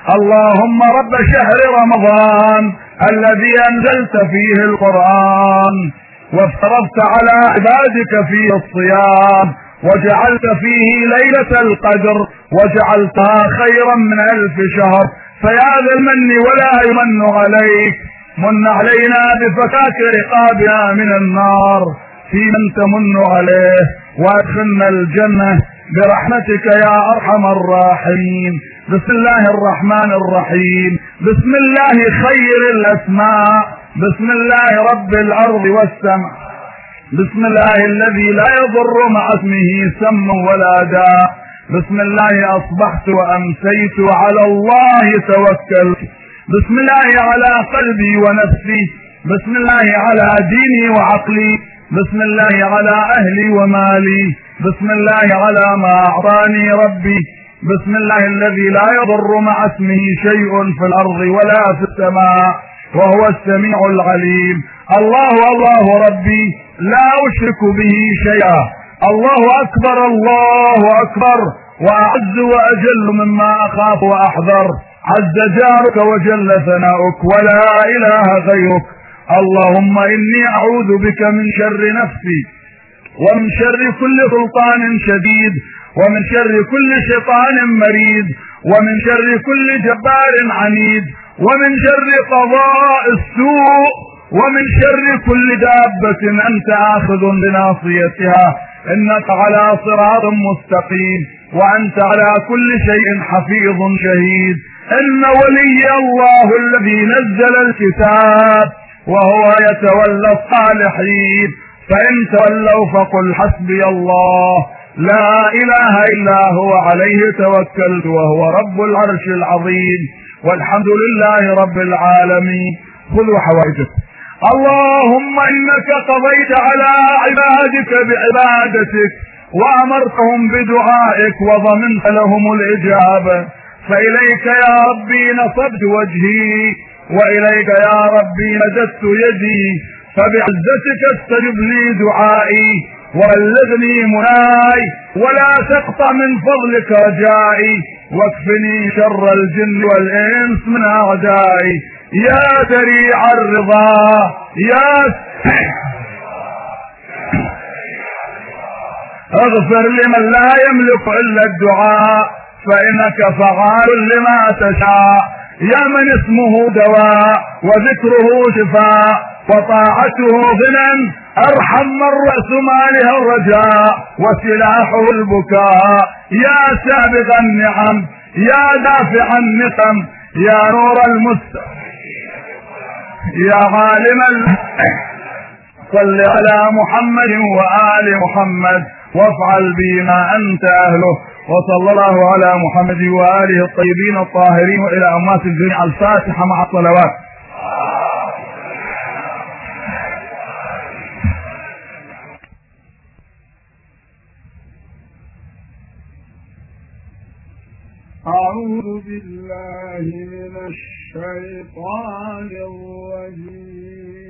Speaker 1: اللهم رب شهر رمضان الذي انزلت فيه القرآن وافترضت على عبادك فيه الصيام وجعلت فيه ليلة القدر وجعلتها خيرا من 1000 شهر. فيا ذا المن ولا يمن عليك من علينا بفكاك رقابنا من النار في من تمن عليه وادخلنا الجنة برحمتك يا ارحم الراحمين. بسم الله الرحمن الرحيم. بسم الله خير الاسماء. بسم الله رب الارض والسماء. بسم الله الذي لا يضر مع اسمه سم ولا داء. بسم الله اصبحت وامسيت وعلى الله توكلت. بسم الله على قلبي ونفسي. بسم الله على ديني وعقلي. بسم الله على اهلي ومالي. بسم الله على ما اعطاني ربي. بسم الله الذي لا يضر مع اسمه شيء في الارض ولا في السماء وهو السميع العليم. الله الله ربي لا اشرك به شيئا. الله اكبر الله اكبر واعز واجل مما اخاف واحذر. عز جارك وجل ثناؤك ولا اله غيرك. اللهم اني اعوذ بك من شر نفسي ومن شر كل سلطان شديد ومن شر كل شيطان مريد ومن شر كل جبار عنيد ومن شر قضاء السوء ومن شر كل دابة أنت آخذ بناصيتها، إنك على صراط مستقيم، وأنت على كل شيء حفيظ شهيد. إن ولي الله الذي نزل الكتاب وهو يتولى الصالحين، فإن تولوا فقل حسبي الله لا إله إلا هو عليه توكلت وهو رب العرش العظيم، والحمد لله رب العالمين. خذوا حوائجكم. اللهم إنك قضيت على عبادك بعبادتك وأمرتهم بدعائك وضمنت لهم الإجابة، فإليك يا ربي نصبت وجهي وإليك يا ربي مددت يدي، فبعزتك استجب لي دعائي وبلغني مناي، ولا تقطع من فضلك رجائي، واكفني شر الجن والإنس من أعدائي، يا سريع الرضا يا اغفر لمن لا يملك إلا الدعاء، فإنك فعال لما تشاء، يا من اسمه دواء وذكره شفاء وطاعته غنى، ارحم من رأس مالها الرجاء وسلاحه البكاء، يا سابغ النعم يا دافع النقم يا نور يا عالم صل على محمد وآل محمد وافعل بما أنت أهله، وصلى الله على محمد وآله الطيبين الطاهرين وإلى أموات الجميع. الفاتحة مع الصلوات.
Speaker 2: أعوذ بالله من الشيطان الرجيم.